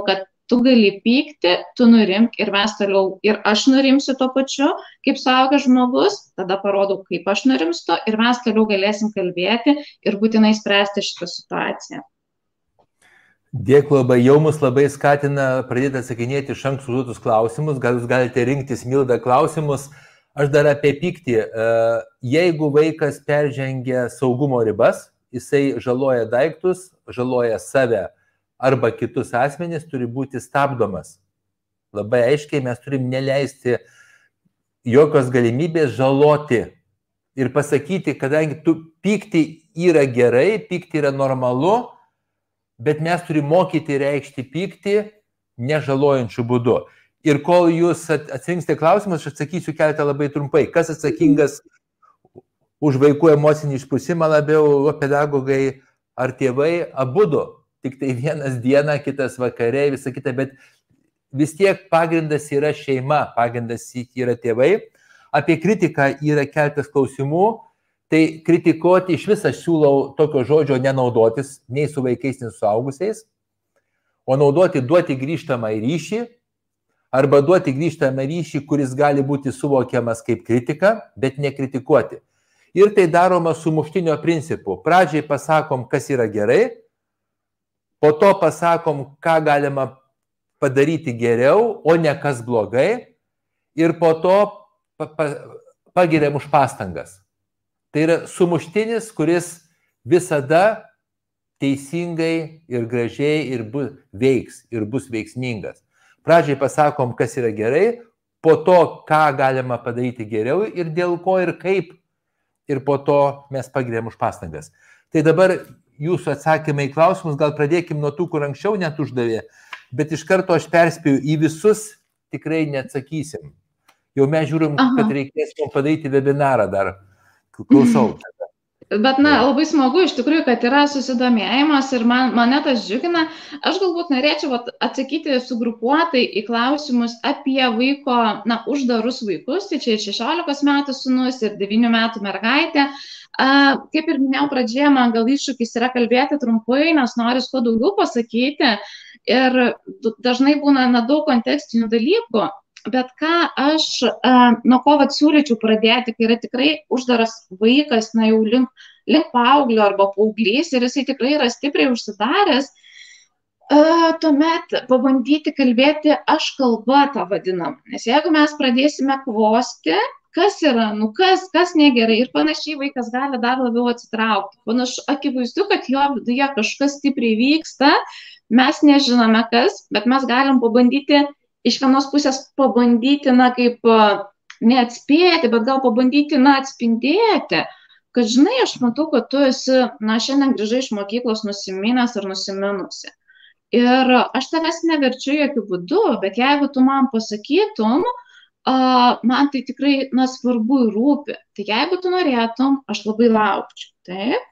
tu gali pykti, tu nurimk ir mes toliau, ir aš nurimsiu tuo pačiu, kaip suaugęs žmogus, tada parodau, kaip aš nurimstu ir mes toliau galėsim kalbėti ir būtinai spręsti šitą situaciją. Dėkui labai, jau mus labai skatina pradėti atsakinėti iš anksto užduotus klausimus, gal jūs galite rinktis, Milda, klausimus. Aš dar apie pyktį. Jeigu vaikas peržengia saugumo ribas, jisai žaloja daiktus, žaloja save arba kitus asmenys, turi būti stabdomas. Labai aiškiai mes turim neleisti jokios galimybės žaloti ir pasakyti, kadangi tu pykti yra gerai, pykti yra normalu, bet mes turim mokyti reikšti pykti nežalojančių būdu. Ir kol jūs atsirinksite klausimus, aš atsakysiu keletą labai trumpai. Kas atsakingas už vaikų emocinį išprusimą labiau, pedagogai ar tėvai? Abudu. Tik tai vienas diena, kitas vakare, visa kita, bet vis tiek pagrindas yra šeima, pagrindas yra tėvai. Apie kritiką yra keletas klausimų, tai kritikuoti iš vis aš siūlau tokio žodžio nenaudotis, nei su vaikais, nei su suaugusiais, o naudoti duoti grįžtamą ryšį, arba duoti grįžtamą ryšį, kuris gali būti suvokiamas kaip kritika, bet nekritikuoti. Ir tai daroma sumuštinio principu. Pradžiai pasakom, kas yra gerai, po to pasakom, ką galima padaryti geriau, o ne kas blogai, ir po to pagiriam už pastangas. Tai yra sumuštinis, kuris visada teisingai ir gražiai ir bus, veiks ir bus veiksmingas. Pradžiai pasakom, kas yra gerai, po to, ką galima padaryti geriau ir dėl ko ir kaip, ir po to mes pagiriam už pastangas. Tai dabar jūsų atsakymai į klausimus, gal pradėkim nuo tų, kur anksčiau net uždavė, bet iš karto aš perspėju, į visus tikrai neatsakysim. Jau mes žiūrim, Aha. kad reikės mums padaryti webinarą dar. Klausau. Bet, na, labai smagu iš tikrųjų, kad yra susidomėjimas ir man, mane tas džiugina. Aš galbūt norėčiau atsakyti sugrupuotai į klausimus apie vaiko, na, uždarus vaikus, tai čia ir šešiolikos metų sūnus, ir devynių metų mergaitė. A, kaip ir minėjau pradžioje, man gal iššūkis yra kalbėti trumpai, nes noriu kuo daugiau pasakyti ir dažnai būna na, daug kontekstinių dalykų. Bet ką aš, nuo ko vat siūlyčiau pradėti, kai yra tikrai uždaras vaikas, na jau link, link paauglio arba paauglys ir jisai tikrai yra stipriai užsidaręs, tuomet pabandyti kalbėti aš kalba tą vadinam. Nes jeigu mes pradėsime kvosti, kas yra, nu kas, kas negerai ir panašiai vaikas gali dar labiau atsitraukti. Panašu, akivaizdu, kad jo viduje kažkas stipriai vyksta, mes nežinome kas, bet mes galim pabandyti iš vienos pusės pabandyti, na, kaip neatspėti, bet gal pabandyti, na, atspindėti, kad, žinai, aš matau, kad tu esi, na, šiandien grįžai iš mokyklos nusiminęs ar nusiminusi. Ir aš tavęs neverčiu jokių būdų, bet jeigu tu man pasakytum, uh, man tai tikrai, na, svarbu ir rūpi. Tai jeigu tu norėtum, aš labai laukčiau, taip?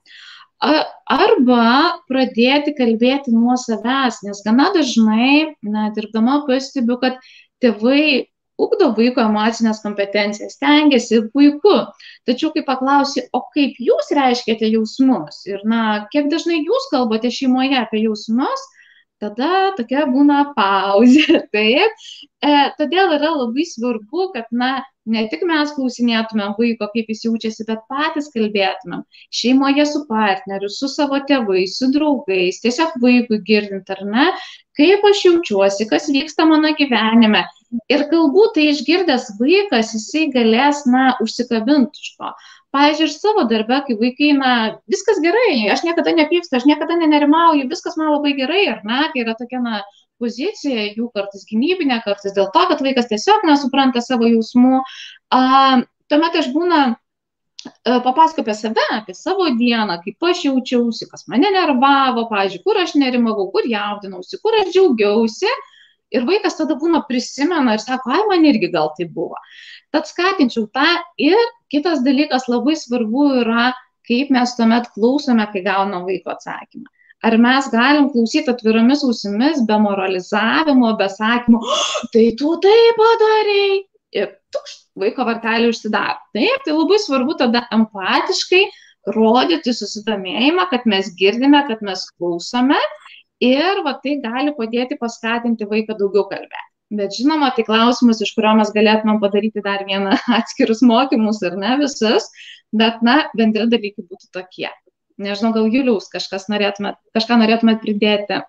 Arba pradėti kalbėti nuo savęs, nes gana dažnai, na, dirbdama pastebiu, kad tėvai ugdo vaiko emocinės kompetencijas, stengiasi puiku, tačiau kai paklausi, o kaip jūs reiškiate jausmus ir, na, kiek dažnai jūs kalbate šeimoje apie jausmus, tada tokia būna pauzė, taip. E, todėl yra labai svarbu, kad, na, ne tik mes klausinėtumėm vaiko, kaip jis jaučiasi, bet patys kalbėtumėm šeimoje su partneriu, su savo tėvais, su draugais, tiesiog vaikui girdint, ar ne, kaip aš jaučiuosi, kas vyksta mano gyvenime. Ir galbūt tai išgirdęs vaikas, jisai galės, na, užsikabinti iš to. Pavyzdžiui, ir savo darbe, kai vaikai, na, viskas gerai, aš niekada nepykstu, aš niekada nenerimauju, viskas man labai gerai, ar ne, kai yra tokia, na, pozicija, jų kartais gynybinė, kartais dėl to, kad vaikas tiesiog nesupranta savo jausmų. A, tuomet aš būna, papasakau apie save, apie savo dieną, kaip aš jaučiausi, kas mane nervavo, pavyzdžiui, kur aš nerimavau, kur jaudinausi, kur aš džiaugiausi. Ir vaikas tada būna prisimena ir sako, ai, man irgi gal tai buvo. Tad skatinčiau tą. Ir kitas dalykas labai svarbu yra, kaip mes tuomet klausome, kai gaunam vaiko atsakymą. Ar mes galim klausyti atviromis ausimis, be moralizavimo, be sakymo, tai tu taip padarei. Ir tukš, vaiko varteliai užsidaro. Taip, tai labai svarbu tada empatiškai rodyti susidomėjimą, kad mes girdime, kad mes klausome. ir va, tai gali padėti paskatinti vaiką daugiau kalbėti. Bet žinoma, tai klausimus, iš kurio mes galėtumėm padaryti dar vieną atskirus mokymus ir ne visus, bet, na, bendri dalykai būtų tokie. Nežinau, gal Juliaus kažkas norėtumėt, kažką norėtumėt pridėti?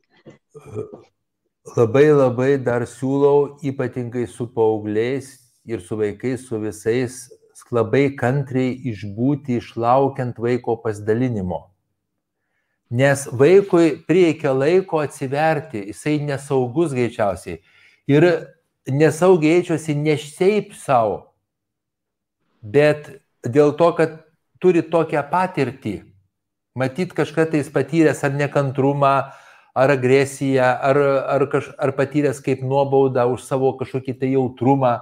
Labai labai dar siūlau, ypatingai su paaugliais ir su vaikais, su visais, labai kantriai išbūti, išlaukiant vaiko pasidalinimo. Nes vaikui prieikia laiko atsiverti, jisai nesaugus greičiausiai. Ir nesaugiai jaučiuosi ne šiaip savo, bet dėl to, kad turi tokią patirtį. Matyt, kažką tai jis patyręs ar nekantrumą, ar agresiją, ar, ar, kaž, ar patyręs kaip nuobaudą už savo kažkokį tai jautrumą.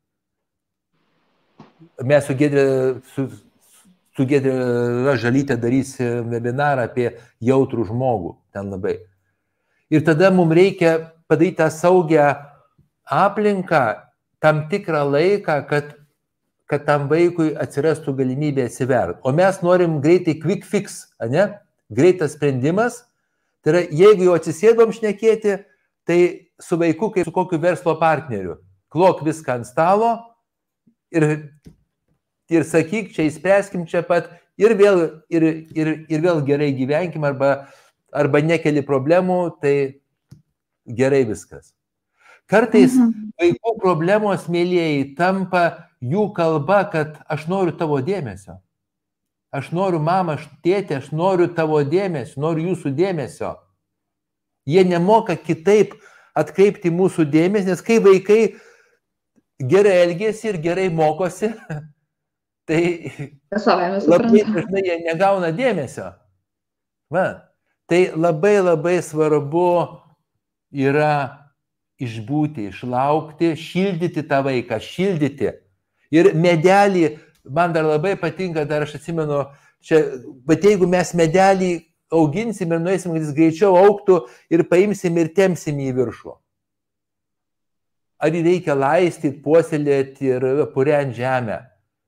Mes su Giedre, su, su Giedre Žalytė darysim webinarą apie jautrų žmogų. Ten labai. Ir tada mums reikia padaryti tą saugią aplinką, tam tikrą laiką, kad, kad tam vaikui atsirastų galimybė atsiverti. O mes norim greitai quick fix, ne? Greitas sprendimas. Tai yra, jeigu jau atsisėdom šnekėti, tai su vaiku kaip su kokiu verslo partneriu. Klok viską ant stalo ir, ir sakyk, čia įspręskim čia pat ir vėl, ir, ir, ir vėl gerai gyvenkim arba, arba nekeli problemų, tai gerai viskas. Kartais mhm. vaikų problemos, mėlėjai, tampa jų kalba, kad aš noriu tavo dėmesio. Aš noriu, mama, aš tėtė, aš noriu tavo dėmesio, noriu jūsų dėmesio. Jie nemoka kitaip atkreipti mūsų dėmesį, nes kai vaikai gerai elgiasi ir gerai mokosi, tai labai dažnai jie negauna dėmesio. Va. Tai labai labai svarbu yra išbūti, išlaukti, šildyti tą vaiką, šildyti. Ir medelį, man dar labai patinka, dar aš atsimenu, čia, bet jeigu mes medelį auginsim ir nueisim, kad jis greičiau augtų ir paimsim ir temsim į viršų. Ar jį reikia laistyti, puoselėti ir purent žemę.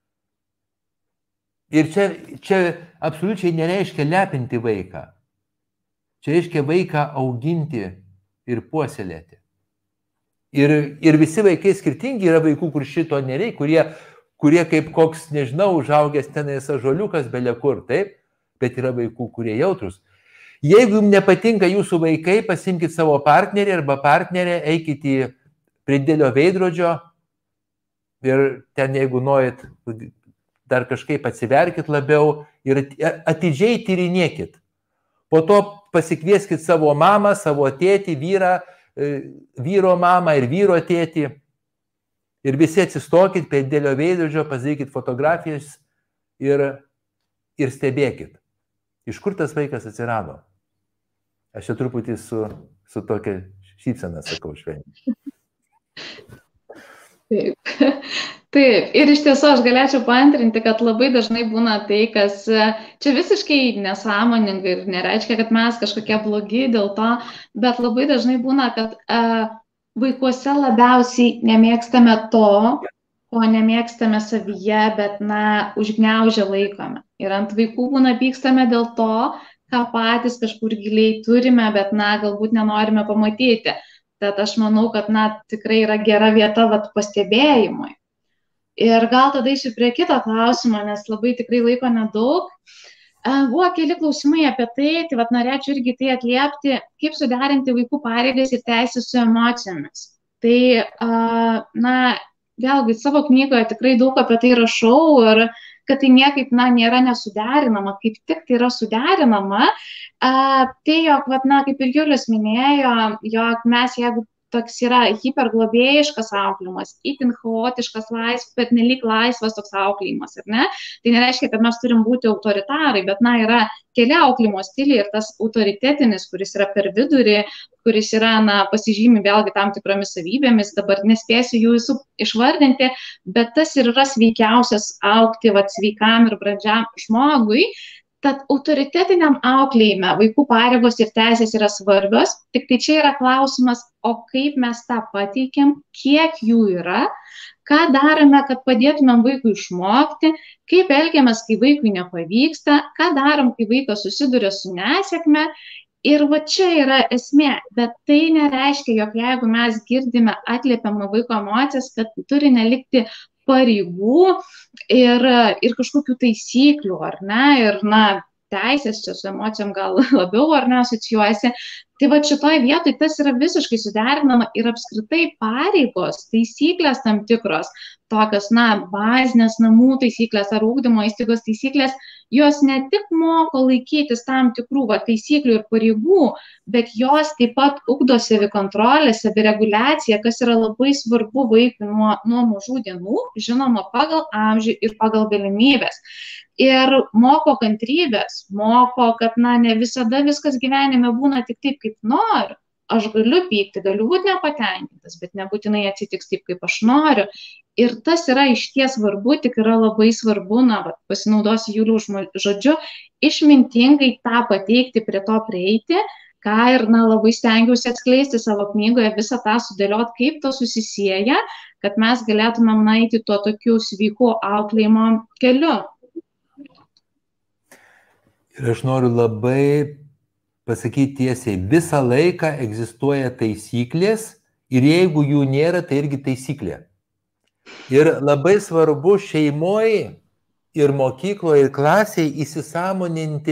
Ir čia, čia absoliučiai nereiškia lepinti vaiką. Čia reiškia vaiką auginti ir puoselėti. Ir, ir visi vaikai skirtingi, yra vaikų, kur šito nereikia, kurie, kurie kaip koks, nežinau, užaugęs tenais ąžuoliukas belekur, taip, bet yra vaikų, kurie jautrus. Jeigu jums nepatinka jūsų vaikai, pasimkite savo partnerį arba partnerę, eikite į prie didelio veidrodžio ir ten, jeigu norit, dar kažkaip atsiverkit labiau ir atidžiai tyrinėkit. Po to pasikvieskit savo mamą, savo tėtį, vyrą, vyro mamą ir vyro tėtį ir visi atsistokit prie didelio veidrodžio, pasidarykit fotografijas ir, ir stebėkit, iš kur tas vaikas atsirado. Aš čia truputį su, su tokia šypsena sakau švelniai. Taip. Taip, ir iš tiesų aš galėčiau paantrinti, kad labai dažnai būna tai, kas čia visiškai nesąmoningai ir nereiškia, kad mes kažkokie blogi dėl to, bet labai dažnai būna, kad uh, vaikuose labiausiai nemėgstame to, ko nemėgstame savyje, bet, na, užgniaužę laikome. Ir ant vaikų būna pykstame dėl to, ką patys kažkur giliai turime, bet, na, galbūt nenorime pamatyti. Tad aš manau, kad, na, tikrai yra gera vieta vat, pastebėjimui. Ir gal tada iš prie kito klausimo, nes labai tikrai laiko nedaug. Buvo keli klausimai apie tai, tai vat norėčiau irgi tai atliepti, kaip suderinti vaikų pareigas ir teisės su emocijomis. Tai, na, vėlgi savo knygoje tikrai daug apie tai rašau ir kad tai niekaip, na, nėra nesuderinama, kaip tik tai yra suderinama. Tai, jog, vat, na, kaip ir Julius minėjo, jog mes, jeigu toks yra hiperglobėjiškas auklėjimas, itin chaotiškas, laisvas, bet nelyg laisvas toks auklėjimas, ar ne? Tai nereiškia, kad mes turim būti autoritarai, bet, na, yra keli auklėjimo stiliai ir tas autoritetinis, kuris yra per vidurį, kuris yra, na, pasižymi vėlgi tam tikromis savybėmis, dabar nespėsiu jų visų išvardinti, bet tas ir yra sveikiausias augti, vat, sveikam ir brandžiam žmogui. Tad autoritetiniam auklėjime vaikų pareigos ir teisės yra svarbios, tik tai čia yra klausimas, o kaip mes tą pateikiam, kiek jų yra, ką darome, kad padėtumėm vaikui išmokti, kaip elgiamės, kai vaikui nepavyksta, ką darom, kai vaikas susiduria su nesėkme Ir va čia yra esmė, bet tai nereiškia, jog jeigu mes girdime atliepiamą vaiko emocijas, kad turi nelikti pareigų ir, ir kažkokių taisyklių, ar ne, ir, na, teisės čia su emocijom gal labiau, ar ne, asocijuojasi. Tai va šitoj vietoj tas yra visiškai suderinama ir apskritai pareigos, taisyklės tam tikros, tokios, na, bazinės namų taisyklės ar ugdymo įstaigos taisyklės, jos ne tik moko laikytis tam tikrų va, taisyklių ir pareigų, bet jos taip pat ugdo savikontrolę, savireguliaciją, kas yra labai svarbu vaikui nuo, nuo mažų dienų, žinoma, pagal amžių ir pagal galimybės. Ir moko kantrybės, moko, kad, na, ne visada viskas gyvenime būna tik taip, kaip noriu. Aš galiu pykti, galiu būti nepatenkintas, bet nebūtinai atsitiks taip, kaip aš noriu. Ir tas yra išties svarbu, tik yra labai svarbu, na, va, pasinaudosiu Juliaus žodžiu, išmintingai tą pateikti, prie to prieiti, ką ir, na, labai stengiausi atskleisti savo knygoje, visą tą sudėliot, kaip to susisieja, kad mes galėtumėm naiti tuo tokiu sveiku auklėjimo keliu. Ir aš noriu labai pasakyti tiesiai, visą laiką egzistuoja taisyklės ir jeigu jų nėra, tai irgi taisyklė. Ir labai svarbu šeimoje ir mokykloje ir klasėje įsisąmoninti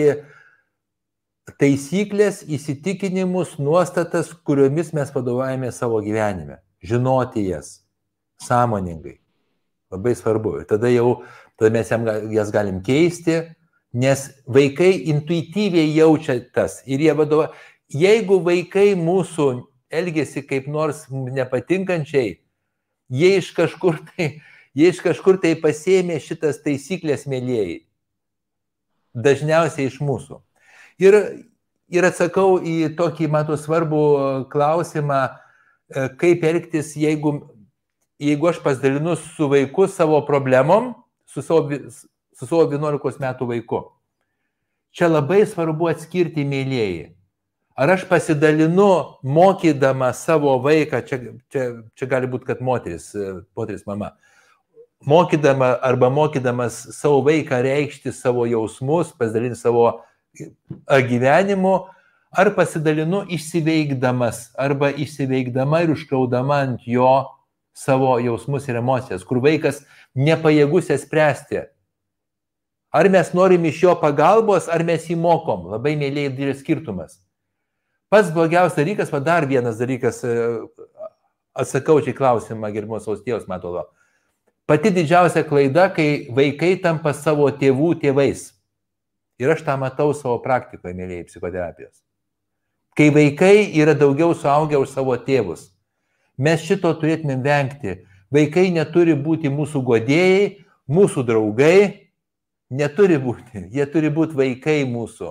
taisyklės, įsitikinimus, nuostatas, kuriomis mes vadovaujame savo gyvenime. Žinoti jas sąmoningai. Labai svarbu. Ir tada jau tada mes jas galim keisti, nes vaikai intuityviai jaučia tas. Ir jie vadovauja. Jeigu vaikai mūsų elgiasi kaip nors nepatinkančiai, jie iš kažkur tai, jie iš kažkur tai pasėmė šitas taisyklės, mėlėjai. Dažniausiai iš mūsų. Ir, ir atsakau į tokį, matau, svarbų klausimą, kaip elgtis, jeigu, jeigu aš pasidalinu su vaiku savo problemom, su savo, su savo vienuolikos metų vaiku. Čia labai svarbu atskirti, mėlėjai. Ar aš pasidalinu mokydama savo vaiką, čia, čia, čia gali būti, kad moteris, moteris mama, mokydama arba mokydamas savo vaiką reikšti savo jausmus, pasidalinti savo gyvenimu, ar pasidalinu išsiveikdamas, arba išsiveikdama ir užkraudama ant jo savo jausmus ir emocijas, kur vaikas nepajėgus jas spręsti. Ar mes norim iš jo pagalbos, ar mes jį mokom. Labai mėlyje didelis skirtumas. Pats blogiausias dalykas, va dar vienas dalykas, atsakau čia klausimą, gerbiamos Austėjos Matolo. Pati didžiausia klaida, kai vaikai tampa savo tėvų tėvais. Ir aš tą matau savo praktikoje, mėlyje, psichoterapijos. Kai vaikai yra daugiau suaugę už savo tėvus. Mes šito turėtume vengti. Vaikai neturi būti mūsų guodėjai, mūsų draugai. Neturi būti. Jie turi būti vaikai mūsų.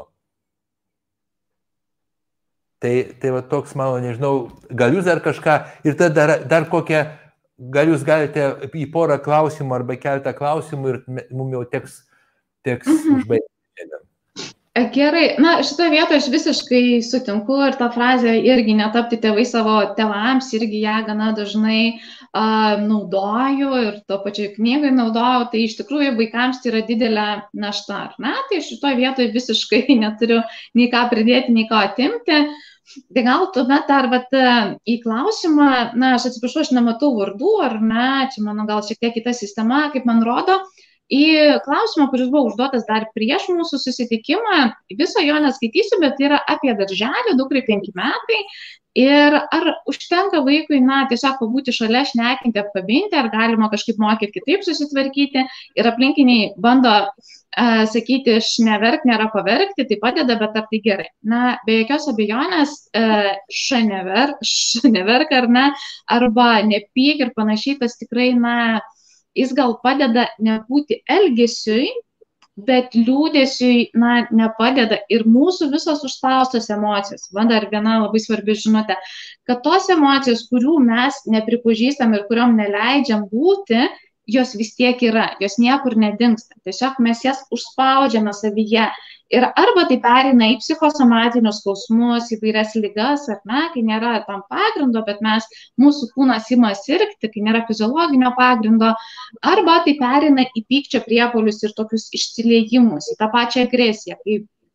Tai, tai va toks mano, nežinau, gal jūs dar kažką, ir tada dar, dar kokią, gal jūs galite į porą klausimų arba keletą klausimų ir mums jau teks, teks mhm. užbaigti. Gerai, na šitoje vietoje aš visiškai sutinku ir tą frazę irgi netapti tėvai savo tėvams, irgi ją gana dažnai uh, naudoju ir to pačioj knygai naudoju, tai iš tikrųjų vaikams tai yra didelė našta, ar ne? Tai šitoje vietoje visiškai neturiu nei ką pridėti, nei ką atimti. Tai gal tuomet dar vat, į klausimą, na aš atsiprašau, aš nematau vardų, ar ne, čia mano gal šiek tiek kita sistema, kaip man rodo. Į klausimą, kuris buvo užduotas dar prieš mūsų susitikimą, viso jo neskaitysiu, bet yra apie darželį, dukrai penki metai. Ir ar užtenka vaikui, na, tiesiog pabūti šalia, šnekinti, apkabinti, ar galima kažkaip mokyti kitaip susitvarkyti. Ir aplinkiniai bando uh, sakyti, aš neverk, nėra paverkti, tai padeda, bet ar tai gerai. Na, be jokios abejonės, uh, ša neverk, ša neverk ar ne, arba nepyk ir panašiai, tas tikrai, na, jis gal padeda nebūti elgesiui, bet liūdesiui, na, nepadeda. Ir mūsų visos užspaustos emocijos, va dar viena labai svarbi žinutė, kad tos emocijos, kurių mes nepripažįstam ir kuriom neleidžiam būti, jos vis tiek yra, jos niekur nedingsta. Tiesiog mes jas užspaudžiame savyje. Ir arba tai pereina į psichosomatinius skausmus, įvairias ligas, ar ne, kai nėra tam pagrindo, bet mes, mūsų kūnas ima sirgti, kai nėra fiziologinio pagrindo, arba tai pereina į pykčio priepuolius ir tokius išsiliejimus, į tą pačią agresiją, kai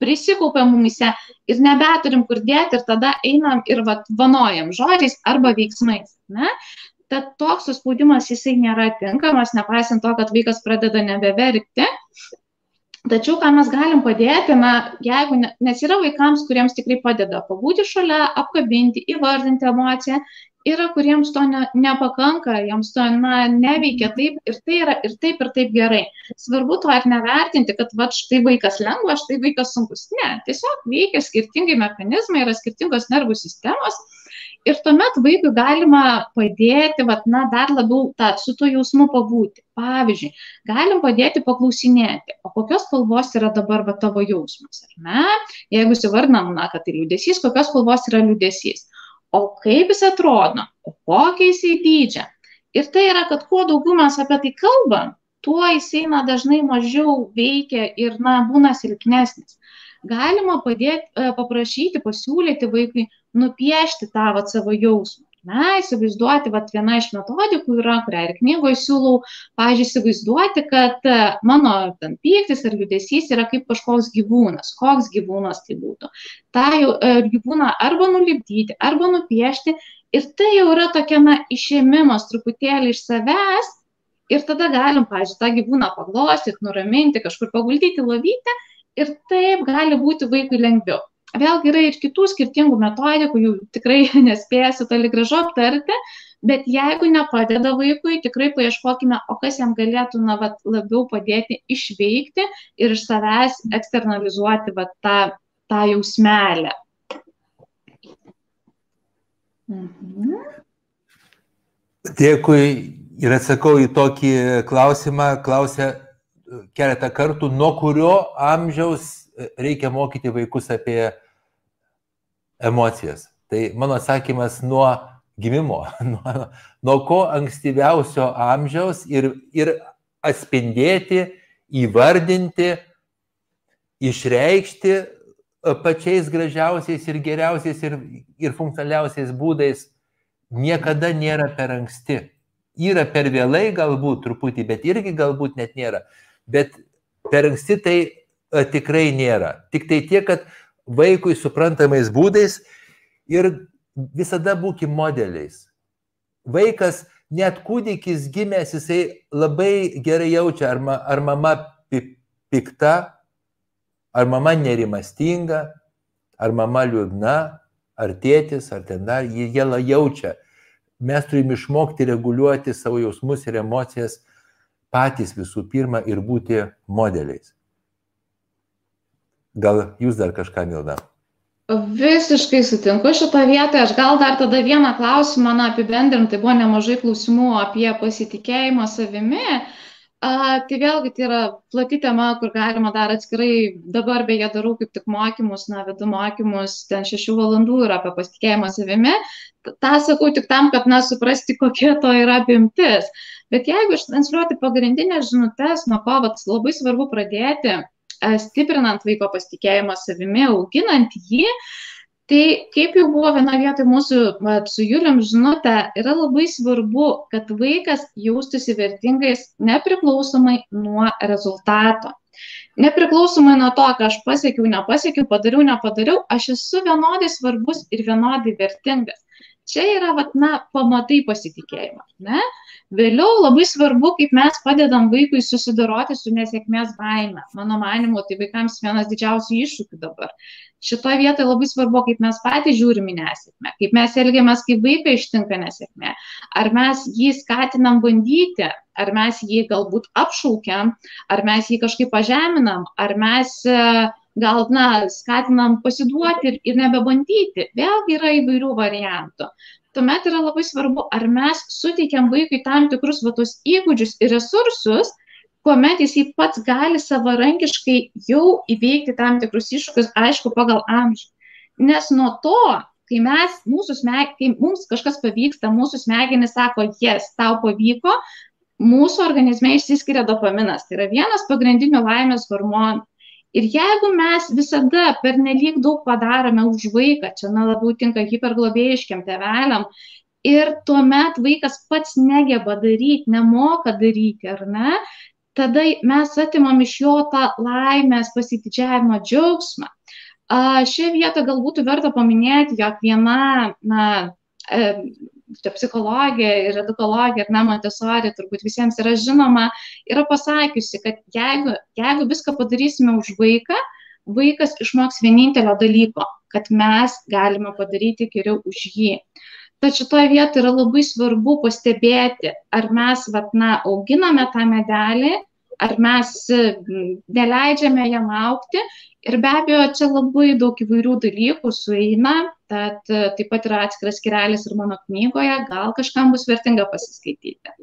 prisikaupia mumise ir nebeturim kur dėti ir tada einam ir vat, vanojam žodžiais arba veiksmais. Ne? Tad toks suspaudimas jisai nėra tinkamas, nepaisant to, kad vaikas pradeda nebeverkti. Tačiau, ką mes galim padėti, na, jeigu, ne, nes yra vaikams, kuriems tikrai padeda pabūti šalia, apkabinti, įvardinti emociją, yra, kuriems to ne, nepakanka, jiems to na, neveikia taip ir tai yra ir taip ir taip gerai. Svarbu to ir nevertinti, kad va, štai vaikas lengva, štai vaikas sunkus. Ne, tiesiog veikia skirtingai mechanizmai, yra skirtingos nervų sistemos. Ir tuomet vaikui galima padėti, vat, na, dar labiau ta, su tuo jausmu pabūti. Pavyzdžiui, galim padėti paklausinėti, o kokios spalvos yra dabar va, tavo jausmas, ar ne? Jeigu įsivardinam, na, kad tai liūdesys, kokios spalvos yra liūdesys, o kaip jis atrodo, o kokia jisai dydžia. Ir tai yra, kad kuo daugiau mes apie tai kalbam, tuo jisai na, dažnai mažiau veikia ir na, būna silpnesnis. Galima padėti, paprašyti, pasiūlyti vaikui nupiešti tą vat, savo jausmą. Na, įsivaizduoti, vat, viena iš metodikų yra, kurią ir knygoje siūlau, pavyzdžiui, įsivaizduoti, kad mano ten pyktis ar liūdesys yra kaip kažkoks gyvūnas, koks gyvūnas tai būtų. Ta jau gyvūną arba nulipdyti, arba nupiešti ir tai jau yra tokia, na, išėmimas truputėlį iš savęs ir tada galim, pavyzdžiui, tą gyvūną paglostyti, nuraminti, kažkur paguldyti lovytę. Ir taip gali būti vaikui lengviau. Vėlgi yra ir kitų skirtingų metodikų, jų tikrai nespėsiu toli gražu aptarti, bet jeigu nepadeda vaikui, tikrai paieškokime, o kas jam galėtų na, vat, labiau padėti išveikti ir iš savęs eksternalizuoti vat, tą, tą jausmelę. Mhm. Dėkui ir atsakau į tokį klausimą, klausė keletą kartų, nuo kurio amžiaus reikia mokyti vaikus apie emocijas. Tai mano atsakymas nuo gimimo, nuo, nuo ko ankstyviausio amžiaus ir, ir atspindėti, įvardinti, išreikšti pačiais gražiausiais ir geriausiais ir, ir funkcionaliausiais būdais niekada nėra per anksti. Yra per vėlai galbūt truputį, bet irgi galbūt net nėra. Bet per anksti tai a, tikrai nėra. Tik tai tiek, kad vaikui suprantamais būdais ir visada būkim modeliais. Vaikas, net kūdikis gimęs, jisai labai gerai jaučia, ar, ma, ar mama pikta, ar mama nerimastinga, ar mama liūdna, ar tėtis, ar ten dar, jie, jie jaučia. Mes turime išmokti reguliuoti savo jausmus ir emocijas patys visų pirma ir būti modeliais. Gal jūs dar kažką, Milda? Visiškai sutinku šitą vietą. Aš gal dar tada vieną klausimą na, apibendrinti. Buvo nemažai klausimų apie pasitikėjimą savimi. A, tai vėlgi tai yra plati tema, kur galima dar atskirai, dabar beje darau kaip tik mokymus, na, vedu mokymus, ten šešių valandų yra apie pasitikėjimą savimi. Ta sakau tik tam, kad, na, suprasti, kokia to yra apimtis. Bet jeigu ištransliuoti pagrindinės žinutes, nuo ko vat, labai svarbu pradėti, stiprinant vaiko pasitikėjimą savimi, auginant jį, tai kaip jau buvo viena vietoj mūsų vat, su Julium žinutė, yra labai svarbu, kad vaikas jaustųsi vertingais nepriklausomai nuo rezultato. Nepriklausomai nuo to, ką aš pasiekiau, nepasiekiau, padariau, nepadariau, aš esu vienodai svarbus ir vienodai vertingas. Čia yra vat, na, pamatai pasitikėjimo. Ne? Vėliau labai svarbu, kaip mes padedam vaikui susidoroti su nesėkmės baime. Mano manimu, tai vaikams vienas didžiausių iššūkių dabar. Šitoje vietoje labai svarbu, kaip mes patys žiūrim į nesėkmę, kaip mes elgiamės, kai vaiką ištinka nesėkmė. Ar mes jį skatinam bandyti, ar mes jį galbūt apšaukiam, ar mes jį kažkaip pažeminam, ar mes gal na, skatinam pasiduoti ir, ir nebebandyti. Vėlgi yra įvairių variantų. Tuomet yra labai svarbu, ar mes suteikiam vaikui tam tikrus va, tos įgūdžius ir resursus, kuomet jis pats gali savarankiškai jau įveikti tam tikrus iššūkius, aišku, pagal amžių. Nes nuo to, kai, mes, mūsų smeg... kai mums kažkas pavyksta, mūsų smegenys sako, jes, tau pavyko, mūsų organizme išsiskiria dopaminas. Tai yra vienas pagrindinių laimės hormonų. Ir jeigu mes visada pernelyg daug padarome už vaiką, čia na, labiau tinka hiperglobėjiškiam tėveliam, ir tuomet vaikas pats negeba daryti, nemoka daryti, ar ne, tada mes atimam iš jo tą laimės, pasididžiavimo džiaugsmą. Šioje vietoje galbūt verta paminėti, jog viena na, e, psichologė ir edukologė, ar ne, Montessori, turbūt visiems yra žinoma, yra pasakiusi, kad jeigu, jeigu viską padarysime už vaiką, vaikas išmoks vienintelio dalyko, kad mes galime padaryti geriau už jį. Tad šitoje vietoje yra labai svarbu pastebėti, ar mes vat, na, auginame tą medelį, ar mes neleidžiame jam augti. Ir be abejo, čia labai daug įvairių dalykų sueina, tad taip pat yra atskiras skyrelis ir mano knygoje, gal kažkam bus vertinga pasiskaityti.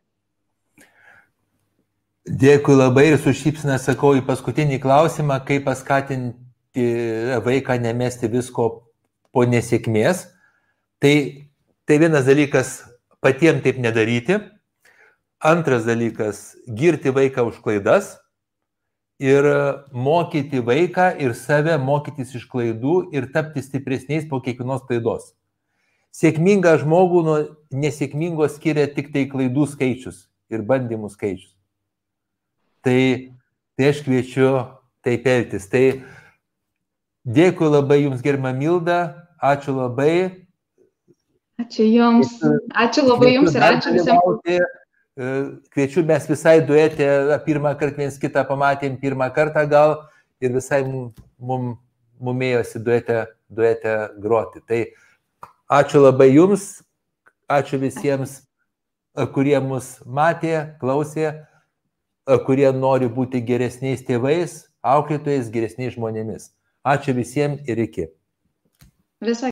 Dėkui labai ir su šypsena sakau į paskutinį klausimą, kaip paskatinti vaiką nemesti visko po nesėkmės. Tai, tai vienas dalykas patiems taip nedaryti. Antras dalykas – girti vaiką už klaidas ir mokyti vaiką ir save mokytis iš klaidų ir tapti stipresniais po kiekvienos klaidos. Sėkmingą žmogų nuo nesėkmingo skiria tik tai klaidų skaičius ir bandymų skaičius. Tai, tai aš kviečiu taip elgtis. Tai dėkui labai Jums, gerbiama Milda, ačiū labai. Ačiū Jums, ačiū labai Jums ir ačiū visiems. Kviečiu, mes visai duete pirmą kartą viens kitą pamatėm, pirmą kartą gal ir visai mum, mumėjosi duete, duete groti. Tai ačiū labai Jums, ačiū visiems, kurie mus matė, klausė, kurie nori būti geresniais tėvais, auklėtojais, geresniais žmonėmis. Ačiū visiems ir iki. Visą